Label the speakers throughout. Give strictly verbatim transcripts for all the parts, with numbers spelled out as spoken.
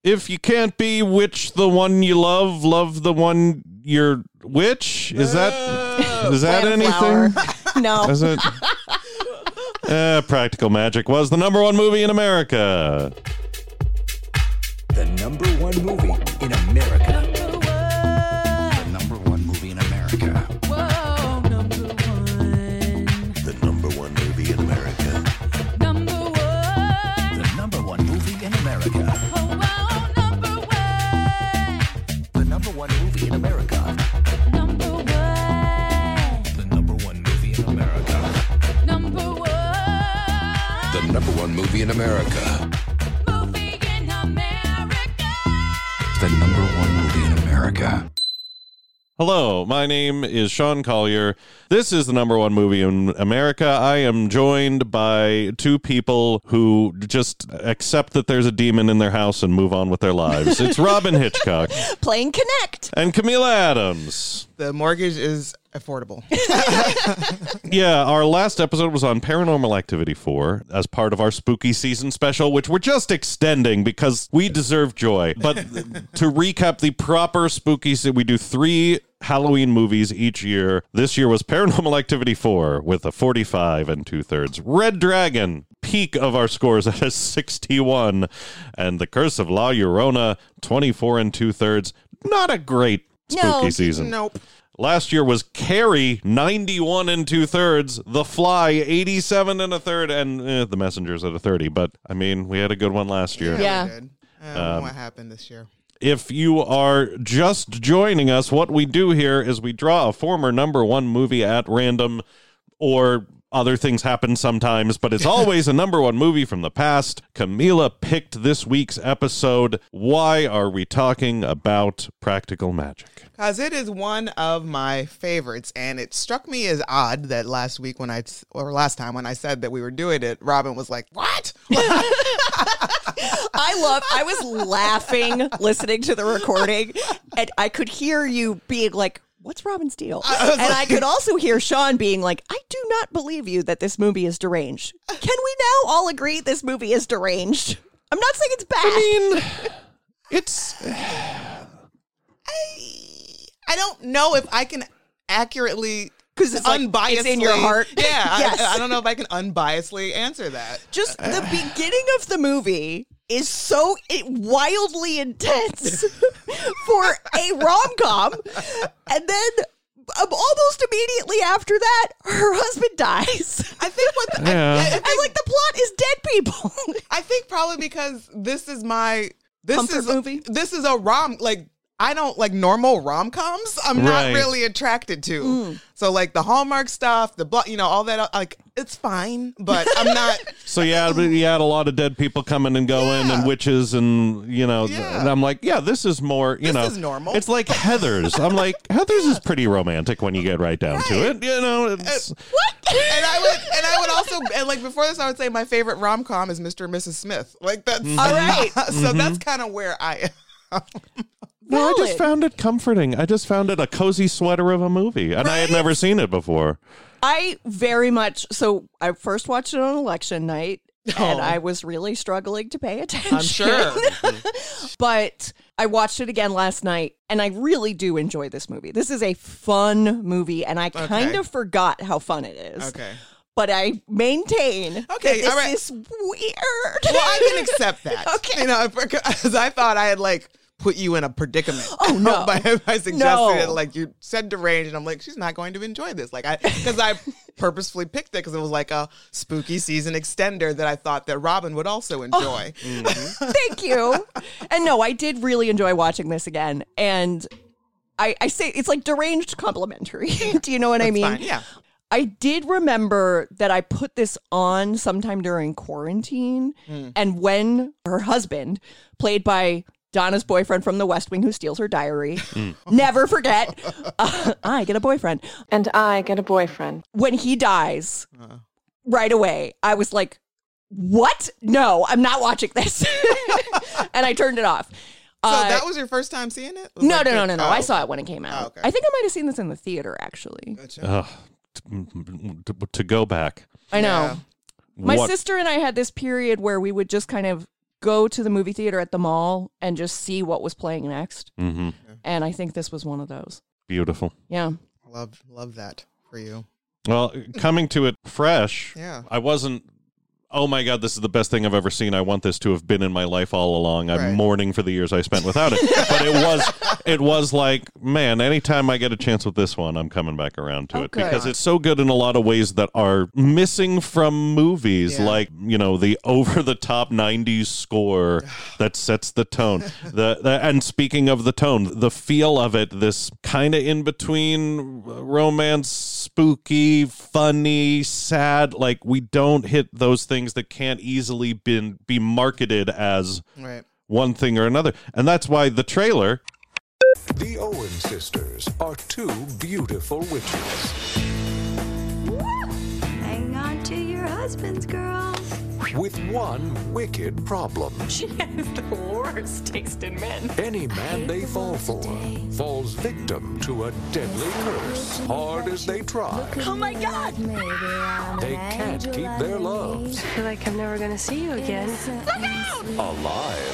Speaker 1: if you can't be which the one you love, love the one you're which? Is that uh, is that anything?
Speaker 2: No.
Speaker 1: Is it? uh, Practical Magic was the number one movie in America.
Speaker 3: The number one movie in America. Number one. The number one movie in America.
Speaker 4: Whoa, number one.
Speaker 3: The number one movie in America.
Speaker 4: Number one.
Speaker 3: The number one movie in America.
Speaker 4: Oh, wow, number one.
Speaker 3: The number one movie in America.
Speaker 4: Number one.
Speaker 3: The number one movie in America.
Speaker 4: Number one.
Speaker 3: The number one movie in America.
Speaker 4: Movie in America.
Speaker 3: The number one movie in America.
Speaker 1: Hello, my name is Sean Collier. This is the number one movie in America. I am joined by two people who just accept that there's a demon in their house and move on with their lives. It's Robin Hitchcock.
Speaker 2: Playing Connect.
Speaker 1: And Camila Adams.
Speaker 5: The mortgage is affordable.
Speaker 1: Yeah, our last episode was on Paranormal Activity four as part of our spooky season special, which we're just extending because we deserve joy. But to recap the proper spooky season, we do three Halloween movies each year. This year was Paranormal Activity four with a forty-five and two-thirds. Red Dragon, peak of our scores at a sixty-one. And The Curse of La Llorona, twenty-four and two-thirds. Not a great spooky
Speaker 2: No.
Speaker 1: season.
Speaker 5: Nope.
Speaker 1: Last year was Carrie, ninety-one and two-thirds. The Fly, eighty-seven and a third. And eh, The Messengers at a thirty. But, I mean, we had a good one last year.
Speaker 2: Yeah.
Speaker 5: we did. I don't know
Speaker 1: Um,
Speaker 5: what happened this year.
Speaker 1: If you are just joining us, what we do here is we draw a former number one movie at random, or other things happen sometimes, but it's always a number one movie from the past. Camila picked this week's episode. Why are we talking about Practical Magic?
Speaker 5: Because it is one of my favorites, and it struck me as odd that last week when I, or last time when I said that we were doing it, Robin was like, what?
Speaker 2: I love, I was laughing listening to the recording, and I could hear you being like, what's Robin's deal? And I could also hear Sean being like, I do not believe you that this movie is deranged. Can we now all agree this movie is deranged? I'm not saying it's bad.
Speaker 1: I mean, it's...
Speaker 5: I, I don't know if I can accurately...
Speaker 2: Because it's like,
Speaker 5: unbiasedly,
Speaker 2: it's in your heart.
Speaker 5: Yeah,
Speaker 2: Yes.
Speaker 5: I, I don't know if I can unbiasedly answer that.
Speaker 2: Just the beginning of the movie is so it, wildly intense for a rom-com. And then um, almost immediately after that, her husband dies.
Speaker 5: I think what the,
Speaker 1: Yeah.
Speaker 5: I, I, I
Speaker 2: And
Speaker 5: think,
Speaker 2: like the plot is dead people.
Speaker 5: I think probably because this is my this
Speaker 2: Comfort
Speaker 5: is
Speaker 2: movie?
Speaker 5: This is a rom like I don't like normal rom-coms. I'm
Speaker 1: Right.
Speaker 5: not really attracted to.
Speaker 2: Mm.
Speaker 5: So like the Hallmark stuff, the blo- you know all that like it's fine, but I'm not.
Speaker 1: So you had, you had a lot of dead people coming and going
Speaker 5: Yeah.
Speaker 1: and witches and, you know,
Speaker 5: Yeah.
Speaker 1: and I'm like, yeah, this is more, you
Speaker 5: This
Speaker 1: know.
Speaker 5: is normal.
Speaker 1: It's like Heathers. I'm like, Heathers is pretty romantic when you get right down to
Speaker 5: Right.
Speaker 1: it. You know, it's...
Speaker 2: What?
Speaker 5: And I would and I would also and like before this I would say my favorite rom-com is Mister and Missus Smith. Like that's
Speaker 2: All right.
Speaker 5: so that's kind of where I am.
Speaker 1: No, I just
Speaker 2: Valid.
Speaker 1: found it comforting. I just found it a cozy sweater of a movie, and I had
Speaker 5: Right?
Speaker 1: never seen it before.
Speaker 2: I very much so I first watched it on election night and
Speaker 5: Oh.
Speaker 2: I was really struggling to pay attention.
Speaker 5: I'm sure.
Speaker 2: But I watched it again last night and I really do enjoy this movie. This is a fun movie and I kind
Speaker 5: Okay.
Speaker 2: of forgot how fun it is.
Speaker 5: Okay.
Speaker 2: But I maintain
Speaker 5: Okay,
Speaker 2: that this
Speaker 5: all right.
Speaker 2: is weird.
Speaker 5: Well, I can accept that.
Speaker 2: Okay.
Speaker 5: You know, because I thought I had like put you in a predicament.
Speaker 2: Oh, no.
Speaker 5: by, by suggesting
Speaker 2: No.
Speaker 5: it, like you said deranged, and I'm like, she's not going to enjoy this. Like I, because I purposefully picked it because it was like a spooky season extender that I thought that Robin would also enjoy.
Speaker 2: Thank you. And no, I did really enjoy watching this again. And I, I say it's like deranged complimentary. Do you know what I
Speaker 5: That's
Speaker 2: mean?
Speaker 5: fine, yeah.
Speaker 2: I did remember that I put this on sometime during quarantine.
Speaker 5: Mm.
Speaker 2: And when her husband, played by Donna's boyfriend from The West Wing who steals her diary, never forget, uh, I get a boyfriend.
Speaker 6: And I get a boyfriend.
Speaker 2: When he dies,
Speaker 5: Uh.
Speaker 2: right away, I was like, what? No, I'm not watching this. And I turned it off.
Speaker 5: So
Speaker 2: Uh,
Speaker 5: that was your first time seeing it? Was
Speaker 2: no,
Speaker 5: like
Speaker 2: no,
Speaker 5: the-
Speaker 2: no, no, no.
Speaker 5: oh,
Speaker 2: I saw it when it came out.
Speaker 5: Oh, okay.
Speaker 2: I think I might have seen this in the theater, actually.
Speaker 5: Gotcha.
Speaker 1: Ugh, to, to, to go back.
Speaker 2: I know.
Speaker 5: Yeah.
Speaker 2: My
Speaker 1: What-
Speaker 2: sister and I had this period where we would just kind of go to the movie theater at the mall and just see what was playing next.
Speaker 1: Mm-hmm.
Speaker 2: And I think this was one of those.
Speaker 1: Beautiful.
Speaker 2: Yeah.
Speaker 5: Love love that for you.
Speaker 1: Well, coming to it fresh,
Speaker 5: Yeah.
Speaker 1: I wasn't, oh my God, this is the best thing I've ever seen. I want this to have been in my life all along. I'm
Speaker 5: Right.
Speaker 1: mourning for the years I spent without it. But it was it was like, man, anytime I get a chance with this one, I'm coming back around to
Speaker 2: Oh,
Speaker 1: it.
Speaker 2: good.
Speaker 1: Because it's so good in a lot of ways that are missing from movies,
Speaker 5: Yeah.
Speaker 1: like, you know, the over-the-top nineties score that sets the tone. the, the And speaking of the tone, the feel of it, this kind of in-between romance, spooky, funny, sad, like we don't hit those things that can't easily be, be marketed as
Speaker 5: Right.
Speaker 1: one thing or another. And that's why the trailer,
Speaker 7: The Owen sisters are two beautiful witches.
Speaker 8: Hang on to your husbands, girls.
Speaker 7: With one wicked problem.
Speaker 6: She has the worst taste in men.
Speaker 7: Any man they fall for falls victim to a deadly curse. Hard as they try,
Speaker 6: Oh my God!
Speaker 7: they can't keep their loves
Speaker 6: I feel like I'm never gonna see you again.
Speaker 7: alive.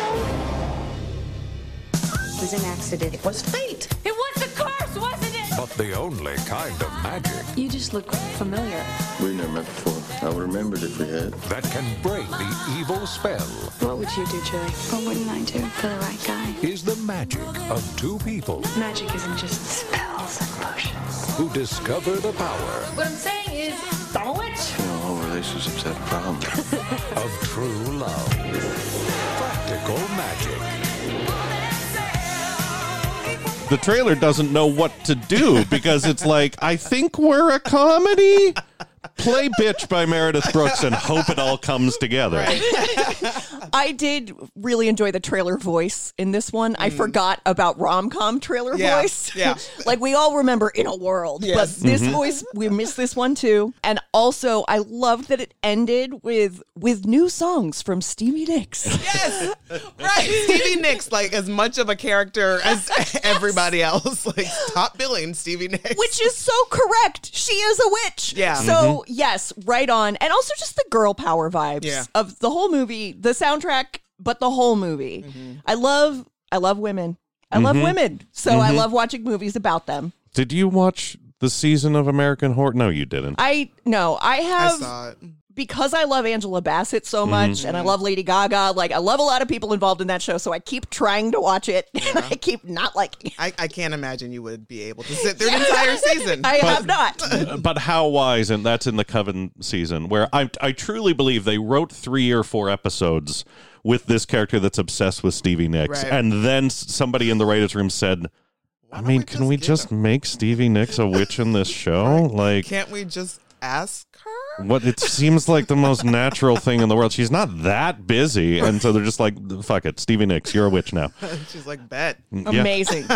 Speaker 8: It was an accident. It was fate.
Speaker 4: It was a curse, wasn't it?
Speaker 7: But the only kind of magic
Speaker 6: You just look familiar.
Speaker 9: We never met before. I would remembered if we had.
Speaker 7: that can break the evil spell
Speaker 6: What would you do, Julie?
Speaker 8: What wouldn't I do for the right guy?
Speaker 7: is the magic of two people
Speaker 6: Magic isn't just spells and potions.
Speaker 7: who discover the power
Speaker 4: What I'm saying is, I'm a witch.
Speaker 9: You know, all relationships have problems.
Speaker 7: of true love. Practical magic.
Speaker 1: the trailer doesn't know what to do because it's like, I think we're a comedy. Play Bitch by Meredith Brooks and hope it all comes together.
Speaker 2: I did really enjoy the trailer voice in this one. I forgot about rom-com trailer
Speaker 5: Mm. Yeah,
Speaker 2: voice.
Speaker 5: yeah.
Speaker 2: Like we all remember In a World,
Speaker 5: Yes.
Speaker 2: but this
Speaker 1: Mm-hmm.
Speaker 2: voice, we missed this one too. And also I loved that it ended with with new songs from Stevie Nicks.
Speaker 5: Yes, right. Stevie Nicks, like as much of a character as everybody else. Like top billing Stevie Nicks.
Speaker 2: Which is so correct. She is a witch.
Speaker 5: Yeah.
Speaker 2: So yes, right on. And also just the girl power vibes
Speaker 5: Yeah.
Speaker 2: of the whole movie, the soundtrack, but the whole movie. I love I love women. I love women. So I love watching movies about them.
Speaker 1: Did you watch the season of American Horror? No, you didn't.
Speaker 2: I no, I
Speaker 5: I
Speaker 2: have
Speaker 5: saw it.
Speaker 2: because I love Angela Bassett so much and I love Lady Gaga. Like I love a lot of people involved in that show, so I keep trying to watch it and I keep not liking it.
Speaker 5: I, I can't imagine you would be able to sit through an entire season.
Speaker 2: I have not.
Speaker 1: But how wise, and that's in the Coven season, where I I truly believe they wrote three or four episodes with this character that's obsessed with Stevie Nicks,
Speaker 5: Right.
Speaker 1: and then s- somebody in the writers' room said, "I
Speaker 5: don't
Speaker 1: mean,
Speaker 5: we
Speaker 1: can
Speaker 5: just
Speaker 1: we
Speaker 5: get
Speaker 1: just make Stevie Nicks a witch in this show? Like,
Speaker 5: Can't we just ask her?
Speaker 1: what? It seems like the most natural thing in the world. She's not that busy, and so they're just like, fuck it, Stevie Nicks, you're a witch now."
Speaker 5: She's like, bet.
Speaker 1: Yeah.
Speaker 2: Amazing.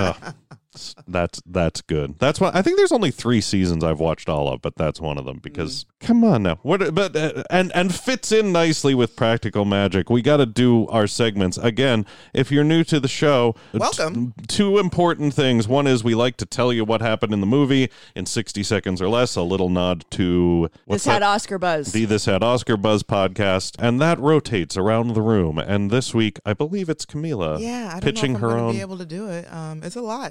Speaker 1: That's that's good. That's why I think there's only three seasons I've watched all of, but that's one of them because come on now. What but uh, and and fits in nicely with Practical Magic. We got to do our segments again. If you're new to the show,
Speaker 5: Welcome.
Speaker 1: t- two important things. One is we like to tell you what happened in the movie in sixty seconds or less. A little nod to what's
Speaker 2: This had
Speaker 1: that?
Speaker 2: Oscar buzz.
Speaker 1: The This Had Oscar Buzz podcast, and that rotates around the room. And this week, I believe it's Camila
Speaker 5: Yeah, I don't
Speaker 1: pitching
Speaker 5: know if
Speaker 1: her
Speaker 5: I'm gonna
Speaker 1: own.
Speaker 5: be able to do it. Um, it's a lot.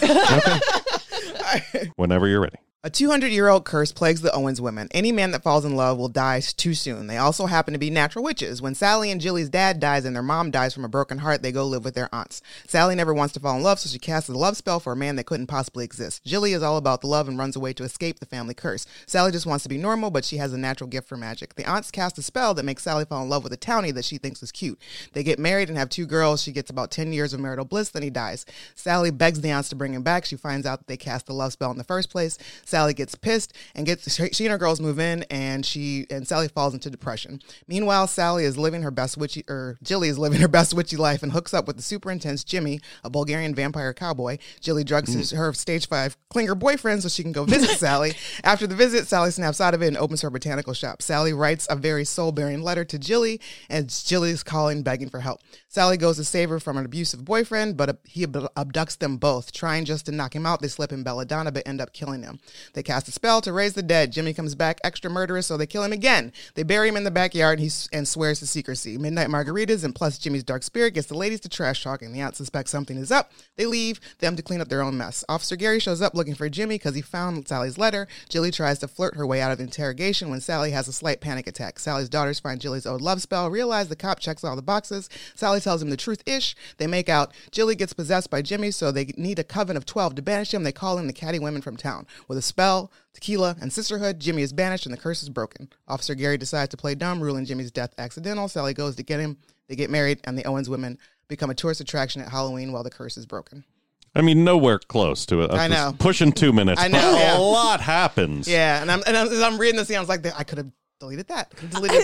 Speaker 1: Whenever you're ready.
Speaker 5: A two hundred year old curse plagues the Owens women. Any man that falls in love will die too soon. They also happen to be natural witches. When Sally and Jilly's dad dies and their mom dies from a broken heart, they go live with their aunts. Sally never wants to fall in love, so she casts a love spell for a man that couldn't possibly exist. Jilly is all about the love and runs away to escape the family curse. Sally just wants to be normal, but she has a natural gift for magic. The aunts cast a spell that makes Sally fall in love with a townie that she thinks is cute. They get married and have two girls. She gets about ten years of marital bliss, then he dies. Sally begs the aunts to bring him back. She finds out that they cast the love spell in the first place. Sally gets pissed and gets she and her girls move in, and she and Sally falls into depression. Meanwhile, Sally is living her best witchy, or Jilly is living her best witchy life and hooks up with the super intense Jimmy, a Bulgarian vampire cowboy. Jilly drugs his, her stage five clinger boyfriend so she can go visit Sally. After the visit, Sally snaps out of it and opens her botanical shop. Sally writes a very soul-bearing letter to Jilly, and Jilly is calling, begging for help. Sally goes to save her from an abusive boyfriend, but he ab- abducts them both. Trying just to knock him out, they slip in belladonna, but end up killing him. They cast a spell to raise the dead. Jimmy comes back extra murderous, so they kill him again. They bury him in the backyard and, he, and swears to secrecy. Midnight margaritas and plus Jimmy's dark spirit gets the ladies to trash talk, and the outs suspect something is up. They leave them to clean up their own mess. Officer Gary shows up looking for Jimmy because he found Sally's letter. Jilly tries to flirt her way out of the interrogation when Sally has a slight panic attack. Sally's daughters find Jilly's old love spell, realize the cop checks all the boxes. Sally tells him the truth-ish. They make out. Jilly gets possessed by Jimmy, so they need a coven of twelve to banish him. They call in the catty women from town. With a spell, tequila, and sisterhood, Jimmy is banished and the curse is broken. Officer Gary decides to play dumb, ruling Jimmy's death accidental. Sally goes to get him. They get married, and the Owens women become a tourist attraction at Halloween while the curse is broken.
Speaker 1: I mean, nowhere close to it.
Speaker 5: I know.
Speaker 1: Pushing two minutes.
Speaker 5: I know.
Speaker 1: A
Speaker 5: Yeah.
Speaker 1: lot happens.
Speaker 5: Yeah, and I'm and I'm, as I'm reading the scene, I was like, I could have deleted that. Could have deleted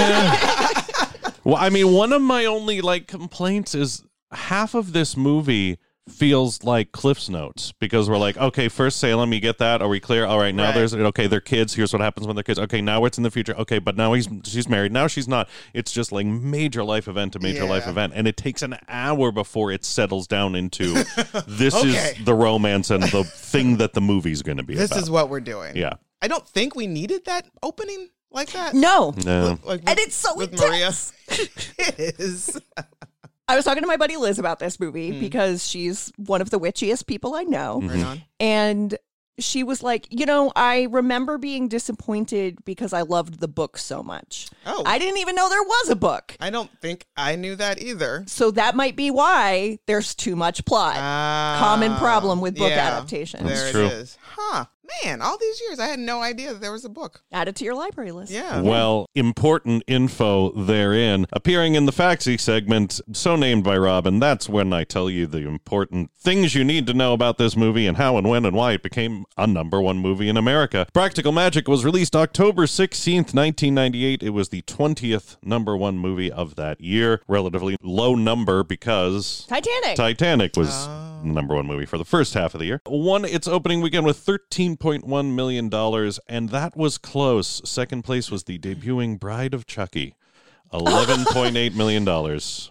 Speaker 5: that.
Speaker 1: Well, I mean, one of my only like complaints is half of this movie feels like Cliff's Notes, because we're like, okay, first Salem, you get that? Are we clear? All right, now
Speaker 5: Right.
Speaker 1: there's okay, they're kids. Here's what happens when they're kids. Okay, now it's in the future. Okay, but now he's she's married. Now she's not. It's just like major life event to major
Speaker 5: Yeah.
Speaker 1: life event, and it takes an hour before it settles down into this
Speaker 5: Okay.
Speaker 1: is the romance and the thing that the movie's going to be
Speaker 5: This
Speaker 1: about.
Speaker 5: is what we're doing.
Speaker 1: Yeah.
Speaker 5: I don't think we needed that opening like that.
Speaker 2: No.
Speaker 1: No.
Speaker 5: Like with-
Speaker 2: And it's so
Speaker 5: with
Speaker 2: intense.
Speaker 5: Maria. It is.
Speaker 2: I was talking to my buddy Liz about this movie
Speaker 5: Mm.
Speaker 2: because she's one of the witchiest people I know.
Speaker 5: Right on.
Speaker 2: And she was like, you know, I remember being disappointed because I loved the book so much.
Speaker 5: Oh.
Speaker 2: I didn't even know there was a book.
Speaker 5: I don't think I knew that either.
Speaker 2: So that might be why there's too much plot.
Speaker 5: Ah,
Speaker 2: Common problem with book
Speaker 5: yeah.
Speaker 2: adaptations.
Speaker 5: There
Speaker 1: true.
Speaker 5: it is. Huh. Man, all these years, I had no idea that there was a book.
Speaker 2: Add it to your library list.
Speaker 5: Yeah.
Speaker 1: Well, important info therein. Appearing in the Faxi segment, so named by Robin, that's when I tell you the important things you need to know about this movie and how and when and why it became a number one movie in America. Practical Magic was released October sixteenth, nineteen ninety-eight. It was the twentieth number one movie of that year. Relatively low number because
Speaker 2: Titanic.
Speaker 1: Titanic was the number one movie for the first half of the year. Won its opening weekend with thirteen point one million dollars, and that was close. Second place was the debuting Bride of Chucky. eleven point eight million dollars.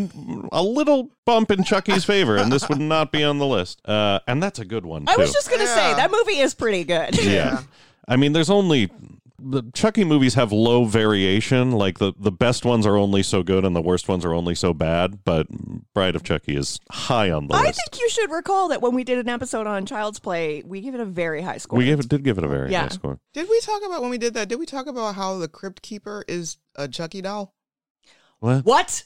Speaker 1: A little bump in Chucky's favor, and this would not be on the list. Uh, and that's a good one, too.
Speaker 2: I was just going to say,
Speaker 5: Yeah.
Speaker 2: that movie is pretty good.
Speaker 1: Yeah. I mean, there's only... The Chucky movies have low variation. Like, the, the best ones are only so good and the worst ones are only so bad, but Bride of Chucky is high on the
Speaker 2: I
Speaker 1: list.
Speaker 2: think you should recall that when we did an episode on Child's Play, we gave it a very high score.
Speaker 1: We gave it, did give it a very
Speaker 2: Yeah.
Speaker 1: high score.
Speaker 5: Did we talk about, when we did that, did we talk about how the Crypt Keeper is a Chucky doll?
Speaker 1: What?
Speaker 2: What?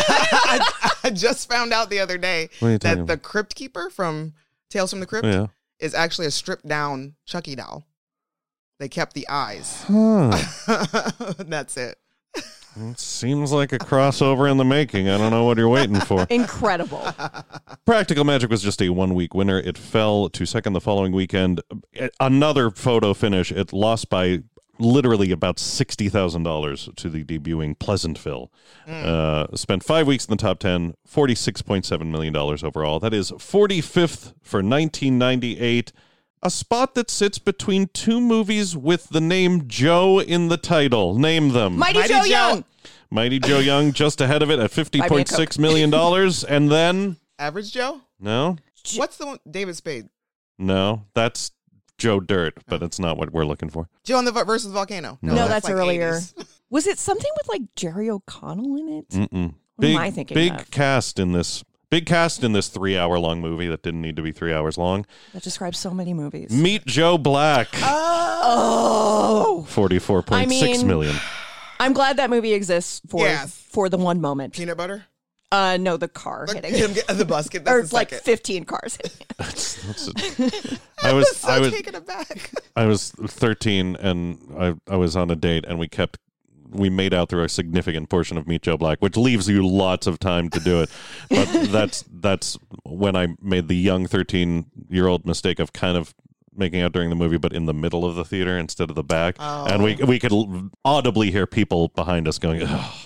Speaker 5: I, I just found out the other day
Speaker 1: What are you talking
Speaker 5: that the
Speaker 1: about?
Speaker 5: Crypt Keeper from Tales from the Crypt
Speaker 1: Yeah.
Speaker 5: is actually a stripped down Chucky doll. They kept the eyes.
Speaker 1: Huh.
Speaker 5: That's it.
Speaker 1: It seems like a crossover in the making. I don't know what you're waiting for.
Speaker 2: Incredible.
Speaker 1: Practical Magic was just a one-week winner. It fell to second the following weekend. Another photo finish. It lost by literally about sixty thousand dollars to the debuting Pleasantville.
Speaker 5: Mm.
Speaker 1: Uh, spent five weeks in the top ten, forty-six point seven million dollars overall. That is forty-fifth for nineteen ninety-eight. A spot that sits between two movies with the name Joe in the title. Name them.
Speaker 2: Mighty,
Speaker 5: Mighty
Speaker 2: Joe
Speaker 5: Joe.
Speaker 2: Young.
Speaker 1: Mighty Joe Young just ahead of it at fifty point six million dollars. And then,
Speaker 5: Average Joe?
Speaker 1: no,
Speaker 5: What's the one? David Spade.
Speaker 1: no, that's Joe Dirt, but it's not what we're looking for.
Speaker 5: Joe and the Vo- versus Volcano.
Speaker 1: No.
Speaker 2: No, that's
Speaker 5: like
Speaker 2: earlier.
Speaker 5: eighties.
Speaker 2: Was it something with like Jerry O'Connell in it?
Speaker 1: Mm-mm.
Speaker 2: What am
Speaker 1: Big,
Speaker 2: I thinking
Speaker 1: big
Speaker 2: of?
Speaker 1: cast in this. Big cast in this three-hour-long movie that didn't need to be three hours long.
Speaker 2: That describes so many movies.
Speaker 1: Meet Joe Black.
Speaker 2: Oh.
Speaker 1: Forty-four point six
Speaker 2: I mean-
Speaker 1: million.
Speaker 2: I'm glad that movie exists for
Speaker 5: Yes.
Speaker 2: for the one moment.
Speaker 5: Peanut butter?
Speaker 2: Uh, no, the car
Speaker 5: Like,
Speaker 2: hitting.
Speaker 5: him get- the basket. That's
Speaker 2: or
Speaker 5: the
Speaker 2: like
Speaker 5: second.
Speaker 2: fifteen cars hitting.
Speaker 1: That's, that's a, I was
Speaker 5: so
Speaker 1: I was
Speaker 5: taken aback.
Speaker 1: I was thirteen and I I was on a date and we kept we made out through a significant portion of Meet Joe Black, which leaves you lots of time to do it. But that's that's when I made the young thirteen year old mistake of kind of making out during the movie, but in the middle of the theater instead of the back,
Speaker 5: Oh.
Speaker 1: and we we could audibly hear people behind us going, "Oh,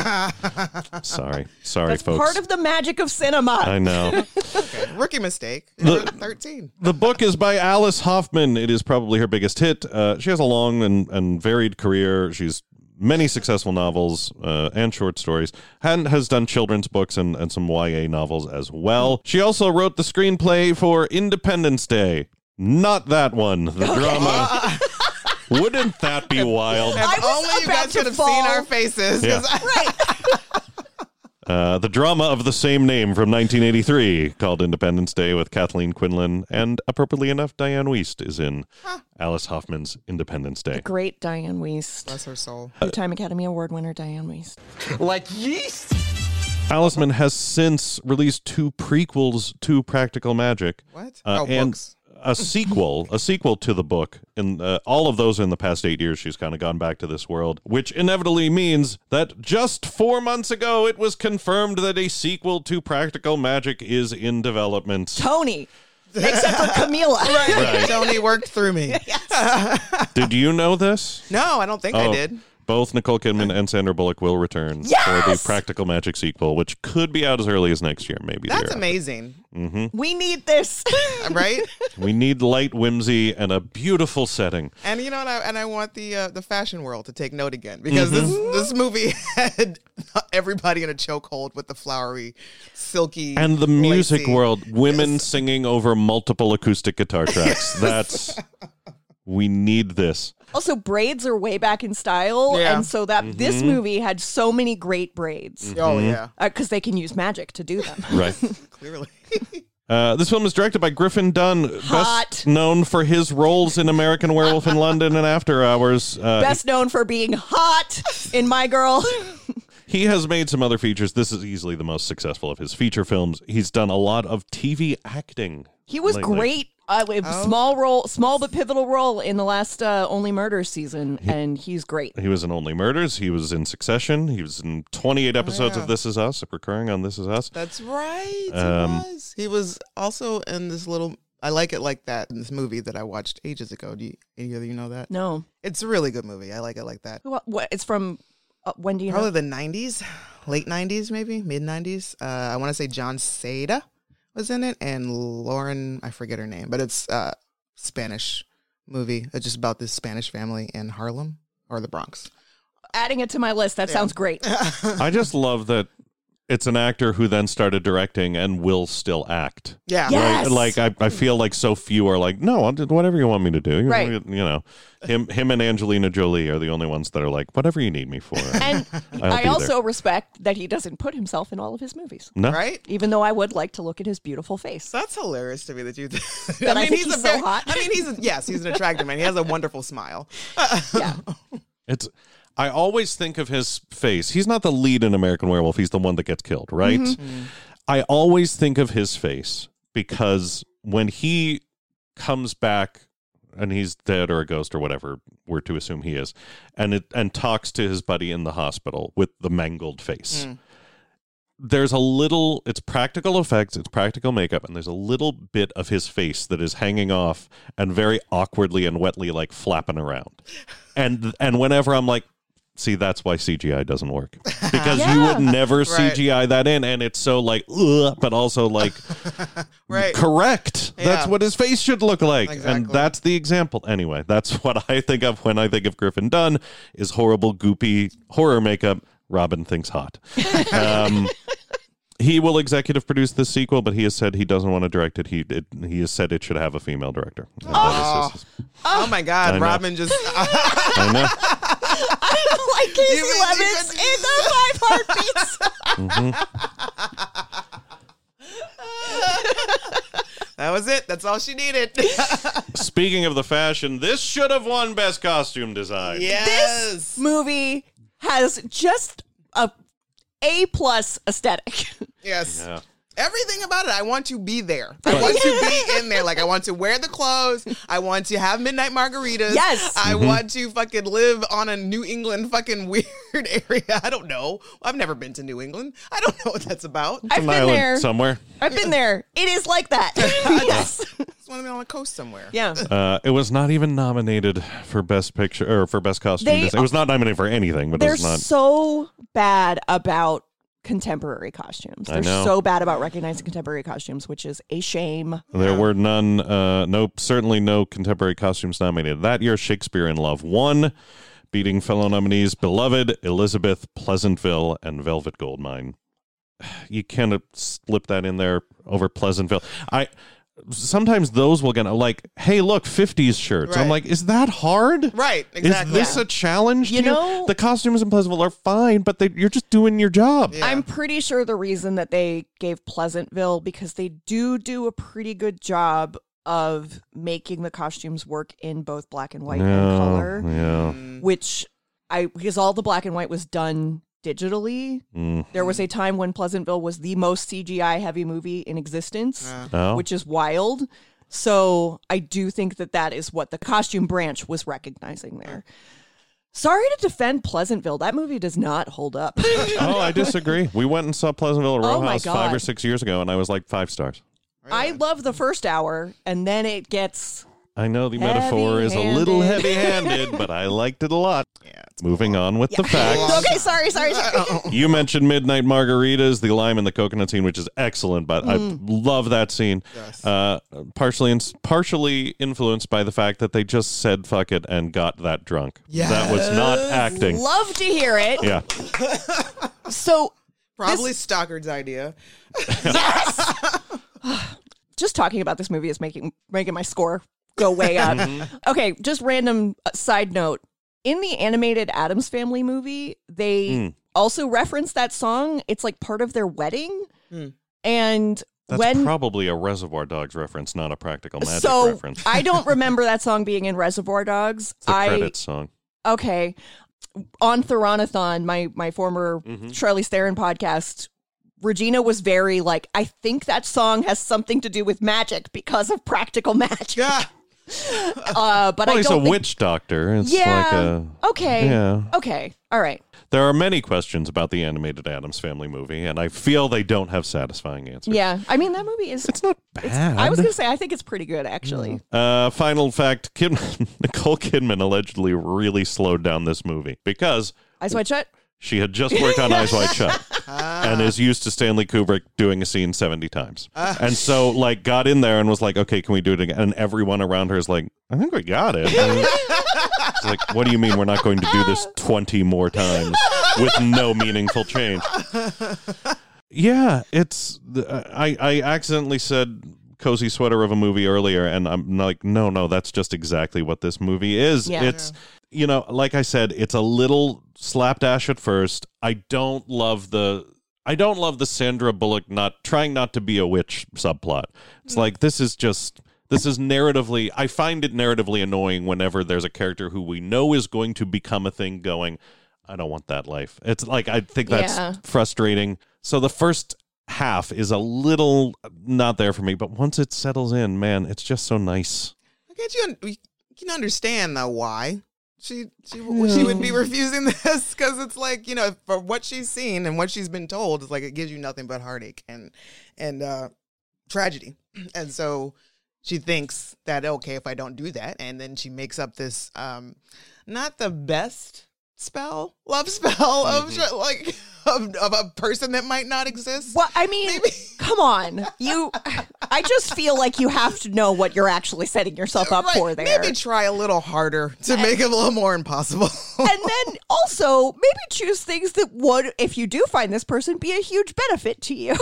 Speaker 1: sorry, sorry,
Speaker 2: That's
Speaker 1: folks."
Speaker 2: part of the magic of cinema.
Speaker 1: I know.
Speaker 5: Okay. Rookie mistake.
Speaker 1: The-
Speaker 5: thirteen.
Speaker 1: The book is by Alice Hoffman. It is probably her biggest hit. Uh, she has a long and, and varied career. She's many successful novels uh, and short stories, and has done children's books and, and some Y A novels as well. She also wrote the screenplay for Independence Day. Not that one. The drama. Wouldn't that be wild?
Speaker 5: If
Speaker 2: I was
Speaker 5: only you
Speaker 2: about
Speaker 5: guys
Speaker 2: to
Speaker 5: could have
Speaker 2: fall.
Speaker 5: seen our faces. 'cause
Speaker 1: Yeah.
Speaker 5: I-
Speaker 1: Uh, the drama of the same name from nineteen eighty-three called Independence Day with Kathleen Quinlan, and appropriately enough, Diane Wiest is in Alice Hoffman's Independence Day.
Speaker 2: Great Diane Wiest.
Speaker 5: Bless her soul.
Speaker 2: Two-time Academy Award winner Diane Wiest.
Speaker 3: Like yeast?
Speaker 1: Aliceman has since released two prequels to Practical Magic.
Speaker 5: What?
Speaker 1: Uh,
Speaker 5: oh,
Speaker 1: and
Speaker 5: books.
Speaker 1: a sequel, a sequel to the book. And uh, all of those in the past eight years, she's kind of gone back to this world, which inevitably means that just four months ago, it was confirmed that a sequel to Practical Magic is in development.
Speaker 2: Tony. Except for Camila.
Speaker 1: Right.
Speaker 5: Tony worked through me.
Speaker 1: Did you know this?
Speaker 5: No, I don't think I
Speaker 1: Oh,
Speaker 5: did.
Speaker 1: Both Nicole Kidman and Sandra Bullock will return for the
Speaker 2: Yes!
Speaker 1: Practical Magic sequel, which could be out as early as next year, maybe. the
Speaker 5: That's
Speaker 1: year after.
Speaker 5: amazing.
Speaker 2: We need this.
Speaker 5: Right?
Speaker 1: We need light whimsy and a beautiful setting.
Speaker 5: And you know what? I, and I want the uh, the fashion world to take note again because this this movie had everybody in a chokehold with the flowery, silky,
Speaker 1: And the music
Speaker 5: lacy-
Speaker 1: world, women singing over multiple acoustic guitar tracks. That's, we need this.
Speaker 2: Also, braids are way back in style.
Speaker 5: Yeah.
Speaker 2: And so that this movie had so many great braids
Speaker 5: Oh yeah,
Speaker 2: because they can use magic to do them.
Speaker 1: Right.
Speaker 5: clearly.
Speaker 1: Uh, this film is directed by Griffin Dunn,
Speaker 2: Hot.
Speaker 1: best known for his roles in American Werewolf in London and After Hours. Uh,
Speaker 2: Best known for being hot in My Girl.
Speaker 1: He has made some other features. This is easily the most successful of his feature films. He's done a lot of T V acting.
Speaker 2: He was
Speaker 1: lately.
Speaker 2: great. Uh, with
Speaker 5: Oh.
Speaker 2: small role, small but pivotal role in the last uh, Only Murders season, and he's great.
Speaker 1: He was in Only Murders. He was in Succession. He was in twenty-eight episodes
Speaker 5: yeah.
Speaker 1: of This Is Us, recurring on This Is Us.
Speaker 5: That's right.
Speaker 1: Um,
Speaker 5: he was. He was also in this little. I like it like that in this movie that I watched ages ago. Do you, any of you know that?
Speaker 2: No,
Speaker 5: It's a really good movie. I like it like that.
Speaker 2: what, what it's from? Uh, when do you
Speaker 5: Probably
Speaker 2: know?
Speaker 5: the nineties, late nineties, maybe mid nineties. Uh, I want to say John Seda was in it, and Lauren. I forget her name, but it's uh Spanish movie. It's just about this Spanish family in Harlem or the Bronx.
Speaker 2: Adding it to my list. That sounds great.
Speaker 1: I just love that it's an actor who then started directing and will still act.
Speaker 5: Yeah.
Speaker 2: Yeah. Yes.
Speaker 1: Like, like I, I feel like so few are like, no, I'll do whatever you want me to do. You,
Speaker 2: Right.
Speaker 1: you know, him, him and Angelina Jolie are the only ones that are like, whatever you need me for.
Speaker 2: And
Speaker 1: I'll
Speaker 2: I
Speaker 1: be
Speaker 2: also respect that he doesn't put himself in all of his movies.
Speaker 1: no,
Speaker 5: Right?
Speaker 2: Even though I would like to look at his beautiful face.
Speaker 5: That's hilarious to me that you.
Speaker 2: That I think he's so hot.
Speaker 5: I mean, he's a, yes, he's an attractive man. He has a wonderful smile.
Speaker 2: Yeah.
Speaker 1: it's. I always think of his face. He's not the lead in American Werewolf. He's the one that gets killed, right?
Speaker 2: Mm-hmm.
Speaker 1: I always think of his face because when he comes back and he's dead or a ghost or whatever we're to assume he is, and it and talks to his buddy in the hospital with the mangled face.
Speaker 5: Mm.
Speaker 1: There's a little, it's practical effects, it's practical makeup, and there's a little bit of his face that is hanging off and very awkwardly and wetly like flapping around. And and whenever I'm like, see, that's why C G I doesn't work. Because you
Speaker 2: Yeah.
Speaker 1: would never
Speaker 5: Right.
Speaker 1: C G I that in, and it's so like, ugh, but also like
Speaker 5: Right.
Speaker 1: correct. That's
Speaker 5: Yeah.
Speaker 1: what his face should look like. And
Speaker 5: Exactly.
Speaker 1: that's the example. Anyway, that's what I think of when I think of Griffin Dunn is horrible, goopy horror makeup. Robin thinks hot. Um, he will executive produce this sequel, but he has said he doesn't want to direct it. He it, he has said it should have a female director. And that is his-
Speaker 5: Oh my God,
Speaker 1: I know.
Speaker 5: Robin just.
Speaker 1: I know.
Speaker 2: Like Casey
Speaker 5: You mean you
Speaker 2: Levin's
Speaker 5: could-
Speaker 2: in the five heartbeats.
Speaker 5: That was it. That's all she needed.
Speaker 1: Speaking of the fashion, this should have won Best Costume Design.
Speaker 5: Yes.
Speaker 2: Movie has just a A plus aesthetic.
Speaker 5: Yes.
Speaker 1: Yeah.
Speaker 5: Everything about it, I want to be there. I want to be in there. Like, I want to wear the clothes. I want to have midnight margaritas.
Speaker 2: Yes.
Speaker 5: I want to fucking live on a New England fucking weird area. I don't know. I've never been to New England. I don't know what that's about.
Speaker 2: I've
Speaker 1: An
Speaker 2: been
Speaker 1: island
Speaker 2: there.
Speaker 1: somewhere.
Speaker 2: I've been there. It is like that. Yes.
Speaker 5: I just want to be on a coast somewhere.
Speaker 2: Yeah.
Speaker 1: Uh, it was not even nominated for Best Picture or for Best Costume
Speaker 2: They-
Speaker 1: Design. It was not nominated for anything, but it
Speaker 2: They're
Speaker 1: was not.
Speaker 2: so bad about contemporary costumes.
Speaker 1: I
Speaker 2: They're
Speaker 1: know.
Speaker 2: so bad about recognizing contemporary costumes, which is a shame.
Speaker 1: There were none, uh, no, certainly no contemporary costumes nominated. That year, Shakespeare in Love won, beating fellow nominees Beloved, Elizabeth, Pleasantville, and Velvet Goldmine. You can't slip that in there over Pleasantville. I sometimes those will get like, hey, look, fifties shirts.
Speaker 5: Right.
Speaker 1: I'm like, is that hard?
Speaker 5: Right, exactly.
Speaker 1: Is this a challenge?
Speaker 2: You
Speaker 1: to
Speaker 2: know-
Speaker 1: the costumes in Pleasantville are fine, but they, you're just doing your job.
Speaker 5: Yeah.
Speaker 2: I'm pretty sure the reason that they gave Pleasantville, because they do do a pretty good job of making the costumes work in both black and white and
Speaker 1: Yeah,
Speaker 2: color,
Speaker 1: yeah.
Speaker 2: which I, because all the black and white was done digitally.
Speaker 1: Mm.
Speaker 2: There was a time when Pleasantville was the most C G I heavy movie in existence,
Speaker 1: Oh.
Speaker 2: which is wild. So I do think that that is what the costume branch was recognizing there. Sorry to defend Pleasantville. That movie does not hold up.
Speaker 1: Oh, I disagree. We went and saw Pleasantville Row
Speaker 2: Oh, my
Speaker 1: House five or
Speaker 2: God.
Speaker 1: six years ago, and I was like five stars.
Speaker 2: I love the first hour, and then it gets...
Speaker 1: I know the metaphor is a little heavy-handed, but I liked it a lot.
Speaker 5: Yeah, it's
Speaker 1: Moving on with the facts.
Speaker 2: Okay, sorry, sorry, sorry.
Speaker 1: You mentioned Midnight Margaritas, the lime and the coconut scene, which is excellent, but I love that scene.
Speaker 5: Yes.
Speaker 1: Uh, partially ins- partially influenced by the fact that they just said fuck it and got that drunk.
Speaker 5: Yes.
Speaker 1: That was not acting.
Speaker 2: Love to hear it.
Speaker 1: Yeah.
Speaker 2: So,
Speaker 5: Probably Stockard's idea.
Speaker 2: just talking about this movie is making making my score go way up. Okay, just random uh, side note. In the animated Addams Family movie, they
Speaker 1: Mm.
Speaker 2: also reference that song. It's like part of their wedding.
Speaker 5: Mm.
Speaker 2: And
Speaker 1: That's
Speaker 2: when
Speaker 1: probably a Reservoir Dogs reference, not a Practical Magic
Speaker 2: so
Speaker 1: reference.
Speaker 2: I don't remember that song being in Reservoir Dogs.
Speaker 1: It's a
Speaker 2: I
Speaker 1: credits song.
Speaker 2: okay. On Theronathon, my my former
Speaker 1: Mhm.
Speaker 2: Charlize Theron podcast, Regina was very like, I think that song has something to do with magic because of Practical Magic.
Speaker 5: Yeah.
Speaker 2: Uh, but
Speaker 1: Well,
Speaker 2: I
Speaker 1: he's
Speaker 2: don't
Speaker 1: a
Speaker 2: think,
Speaker 1: witch doctor. It's
Speaker 2: Yeah.
Speaker 1: like a...
Speaker 2: Okay.
Speaker 1: Yeah.
Speaker 2: Okay. All right.
Speaker 1: There are many questions about the animated Addams Family movie, and I feel they don't have satisfying answers.
Speaker 2: Yeah. I mean, that movie is.
Speaker 1: It's not bad.
Speaker 2: I was gonna say I think it's pretty good actually.
Speaker 1: Uh, final fact: Kid- Nicole Kidman allegedly really slowed down this movie because
Speaker 2: Eyes Wide Shut.
Speaker 1: she had just worked on Eyes Wide Shut and is used to Stanley Kubrick doing a scene seventy times, and so like got in there and was like, "Okay, can we do it again?" And everyone around her is like, "I think we got it." And it's like, "What do you mean we're not going to do this twenty more times with no meaningful change?" Yeah, it's I I accidentally said cozy sweater of a movie earlier, and I'm like, no, no, that's just exactly what this movie is.
Speaker 2: Yeah.
Speaker 1: It's, you know, like I said, it's a little slapdash at first. I don't love the, I don't love the Sandra Bullock not trying not to be a witch subplot. It's like, this is just, this is narratively, I find it narratively annoying whenever there's a character who we know is going to become a thing going, I don't want that life. It's like, I think that's
Speaker 2: Yeah.
Speaker 1: frustrating. So the first half is a little not there for me, but once it settles in, man, it's just so nice.
Speaker 5: I get you. We can understand though why she she she would be refusing this, because it's like, you know, for what she's seen and what she's been told, it's like it gives you nothing but heartache and and uh, tragedy, and so she thinks that okay, if I don't do that, and then she makes up this um, not the best spell, love spell of
Speaker 1: Mm-hmm.
Speaker 5: like of, of a person that might not exist.
Speaker 2: Well, I mean,
Speaker 5: Maybe.
Speaker 2: come on. You, I just feel like you have to know what you're actually setting yourself up
Speaker 5: Right.
Speaker 2: for there.
Speaker 5: Maybe try a little harder to make it a little more impossible.
Speaker 2: And then also maybe choose things that would, if you do find this person, be a huge benefit to you.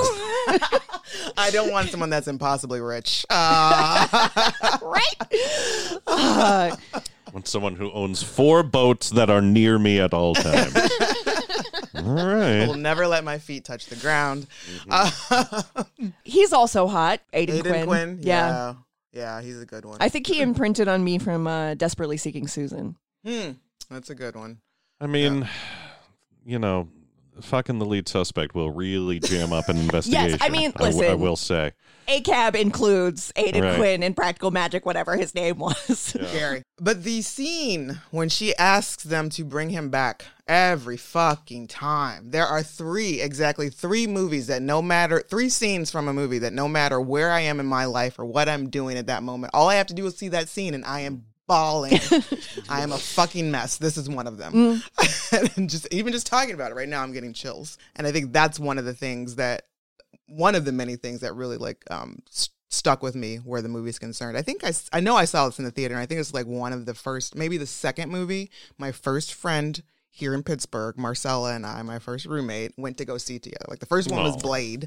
Speaker 5: I don't want someone that's impossibly rich. Uh,
Speaker 2: Right? Uh,
Speaker 1: Want someone who owns four boats that are near me at all times. All
Speaker 5: will
Speaker 1: right.
Speaker 5: never let my feet touch the ground.
Speaker 1: Mm-hmm.
Speaker 5: Uh,
Speaker 2: he's also hot. Aiden,
Speaker 5: Aiden
Speaker 2: Quinn.
Speaker 5: Quinn.
Speaker 2: Yeah.
Speaker 5: yeah. Yeah, he's a good one.
Speaker 2: I think he imprinted on me from uh, Desperately Seeking Susan.
Speaker 5: Hmm, that's a good one.
Speaker 1: I mean, you know, fucking the lead suspect will really jam up an investigation.
Speaker 2: I mean,
Speaker 1: I w- I
Speaker 2: listen.
Speaker 1: will say.
Speaker 2: A C A B includes Aiden
Speaker 1: Right.
Speaker 2: Quinn in Practical Magic, whatever his name was.
Speaker 5: Gary. But the scene when she asks them to bring him back every fucking time. There are three, exactly three movies that no matter, three scenes from a movie that no matter where I am in my life or what I'm doing at that moment, all I have to do is see that scene and I am bawling. I am a fucking mess. This is one of them.
Speaker 2: Mm.
Speaker 5: And just even just talking about it right now, I'm getting chills. And I think that's one of the things that, one of the many things that really like um st- stuck with me where the movie's concerned. I think I, s- I know I saw this in the theater, and I think it's like one of the first, maybe the second movie. My first friend here in Pittsburgh, Marcella and I, my first roommate, went to go see together. Like the first one was
Speaker 1: Oh.
Speaker 5: Blade.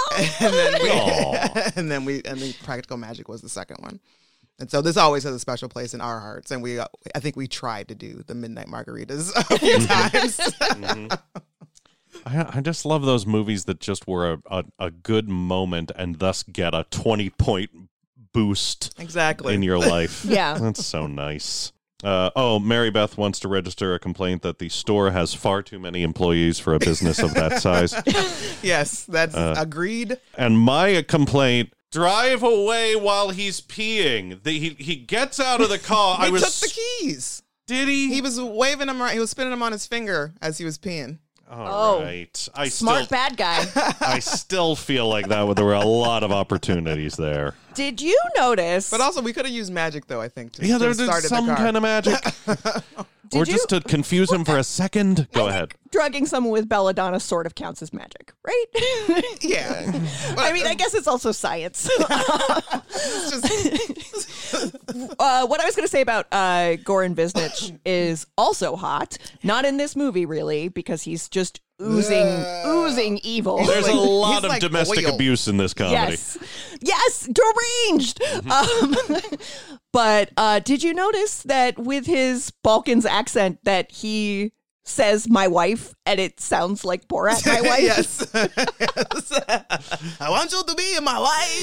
Speaker 5: and then we,
Speaker 1: Aw.
Speaker 5: and then we, and then Practical Magic was the second one. And so this always has a special place in our hearts. And we, uh, I think we tried to do the Midnight Margaritas a few times.
Speaker 1: Mm-hmm. I, I just love those movies that just were a, a, a good moment and thus get a twenty point boost
Speaker 5: Exactly.
Speaker 1: in your life.
Speaker 2: Yeah.
Speaker 1: That's so nice. Uh, oh, Mary Beth wants to register a complaint that the store has far too many employees for a business of that size.
Speaker 5: Yes, that's
Speaker 1: Uh,
Speaker 5: agreed.
Speaker 1: And my complaint, drive away while he's peeing. The, he, he gets out of the car.
Speaker 5: He
Speaker 1: I was
Speaker 5: took the keys.
Speaker 1: Did he?
Speaker 5: He was waving them around. He was spinning them on his finger as he was peeing.
Speaker 1: All
Speaker 2: Oh.
Speaker 1: right. I
Speaker 2: Smart
Speaker 1: still,
Speaker 2: bad guy.
Speaker 1: I still feel like that there were a lot of opportunities there.
Speaker 2: Did you notice?
Speaker 5: But also, we could have used magic, though, I think, to,
Speaker 1: Yeah,
Speaker 5: to
Speaker 1: there's
Speaker 5: start
Speaker 1: some
Speaker 5: the car.
Speaker 1: kind of magic. Or
Speaker 2: Did
Speaker 1: just to confuse him for a second. Go ahead.
Speaker 2: drugging someone with belladonna sort of counts as magic, right?
Speaker 5: Yeah.
Speaker 2: I mean, I guess it's also science.
Speaker 5: It's just,
Speaker 2: uh, what I was going to say about uh, Goran Visnich is also hot. Not in this movie, really, because he's just oozing, oozing evil.
Speaker 1: There's a
Speaker 5: like-
Speaker 1: lot
Speaker 5: he's
Speaker 1: of
Speaker 5: like
Speaker 1: domestic
Speaker 5: oil.
Speaker 1: abuse in this comedy.
Speaker 2: Yes, yes, deranged. Um, but uh, did you notice that with his Balkans accent that he says "my wife" and it sounds like Borat, my wife?
Speaker 5: yes. Yes. I want you to be my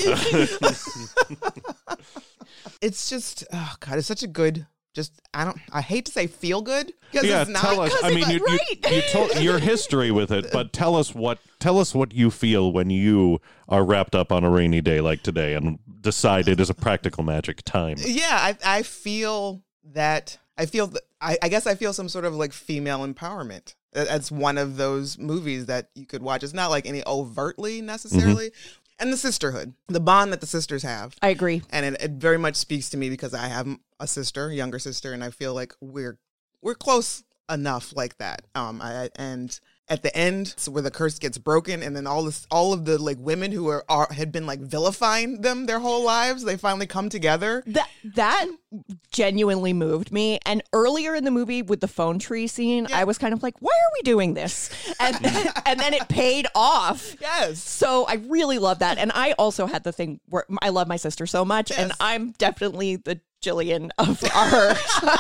Speaker 5: wife. It's just, oh God, it's such a good, just, I don't, I hate to say feel good. Because
Speaker 1: Yeah,
Speaker 5: it's not.
Speaker 1: tell us. I mean, you,
Speaker 2: right.
Speaker 1: you, you told your history with it, but tell us what tell us what you feel when you are wrapped up on a rainy day like today and decide it is a practical magic time.
Speaker 5: Yeah, I, I feel that, I feel, that, I, I guess I feel some sort of like female empowerment. That- That's one of those movies that you could watch. It's not like any overtly necessarily. And the sisterhood, the bond that the sisters have.
Speaker 2: I agree.
Speaker 5: And it, it very much speaks to me because I have a sister, younger sister, and I feel like we're we're close enough like that. Um, I, and at the end, so where the curse gets broken, and then all this, all of the like women who are, are had been like vilifying them their whole lives, they finally come together.
Speaker 2: That that genuinely moved me. And earlier in the movie with the phone tree scene,
Speaker 5: Yeah.
Speaker 2: I was kind of like, why are we doing this? And then, and then it paid off.
Speaker 5: Yes.
Speaker 2: So I really love that. And I also had the thing where I love my sister so much, and
Speaker 5: Yes.
Speaker 2: I'm definitely the Jillian of our.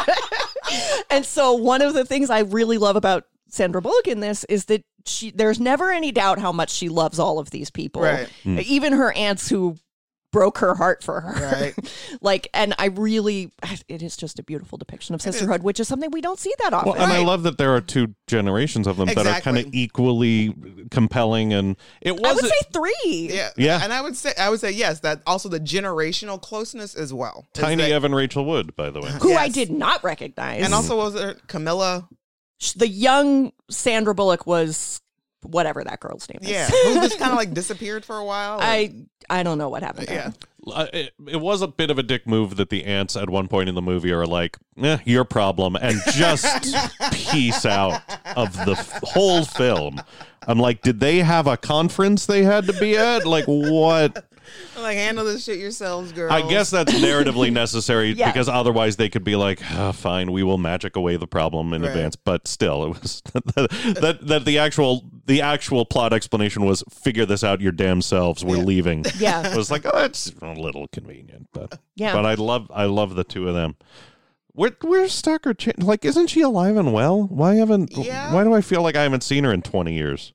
Speaker 2: And so one of the things I really love about Sandra Bullock in this is that she there's never any doubt how much she loves all of these people.
Speaker 5: Right.
Speaker 2: Even her aunts who broke her heart for her.
Speaker 5: Right.
Speaker 2: Like, and I really, it is just a beautiful depiction of sisterhood, which is something we don't see that often.
Speaker 1: Well, and I
Speaker 5: Right.
Speaker 1: love that there are two generations of them that are kind of
Speaker 5: Exactly.
Speaker 1: equally compelling, and it
Speaker 2: I would
Speaker 1: wasn't.
Speaker 2: say three.
Speaker 5: Yeah.
Speaker 1: Yeah.
Speaker 5: And I would say, I would say yes. That also the generational closeness as well. Is
Speaker 1: Tiny
Speaker 5: that-
Speaker 1: Evan Rachel Wood, by the way.
Speaker 2: Who I
Speaker 5: Yes.
Speaker 2: did not recognize.
Speaker 5: And also was there Camilla?
Speaker 2: the young Sandra Bullock was whatever that girl's name is.
Speaker 5: Yeah, who just kind of like disappeared for a while.
Speaker 2: I I don't know what happened.
Speaker 5: yeah.
Speaker 2: there.
Speaker 1: Uh, it, it was a bit of a dick move that the ants at one point in the movie are like, eh, your problem, and just peace out of the f- whole film. I'm like, did they have a conference they had to be at? Like, what?
Speaker 5: Like, handle this shit yourselves, girls.
Speaker 1: I guess that's narratively necessary
Speaker 2: Yeah.
Speaker 1: because otherwise they could be like, oh, fine, we will magic away the problem in
Speaker 5: Right.
Speaker 1: advance. But still, it was that that the actual the actual plot explanation was figure this out your damn selves. We're
Speaker 5: Yeah.
Speaker 1: leaving.
Speaker 2: Yeah.
Speaker 1: It was like, oh, it's a little convenient, but
Speaker 2: Yeah.
Speaker 1: But I love I love the two of them. Where, where's Stalker? Ch- like, isn't she alive and well? Why haven't?
Speaker 5: Yeah.
Speaker 1: Why do I feel like I haven't seen her in twenty years?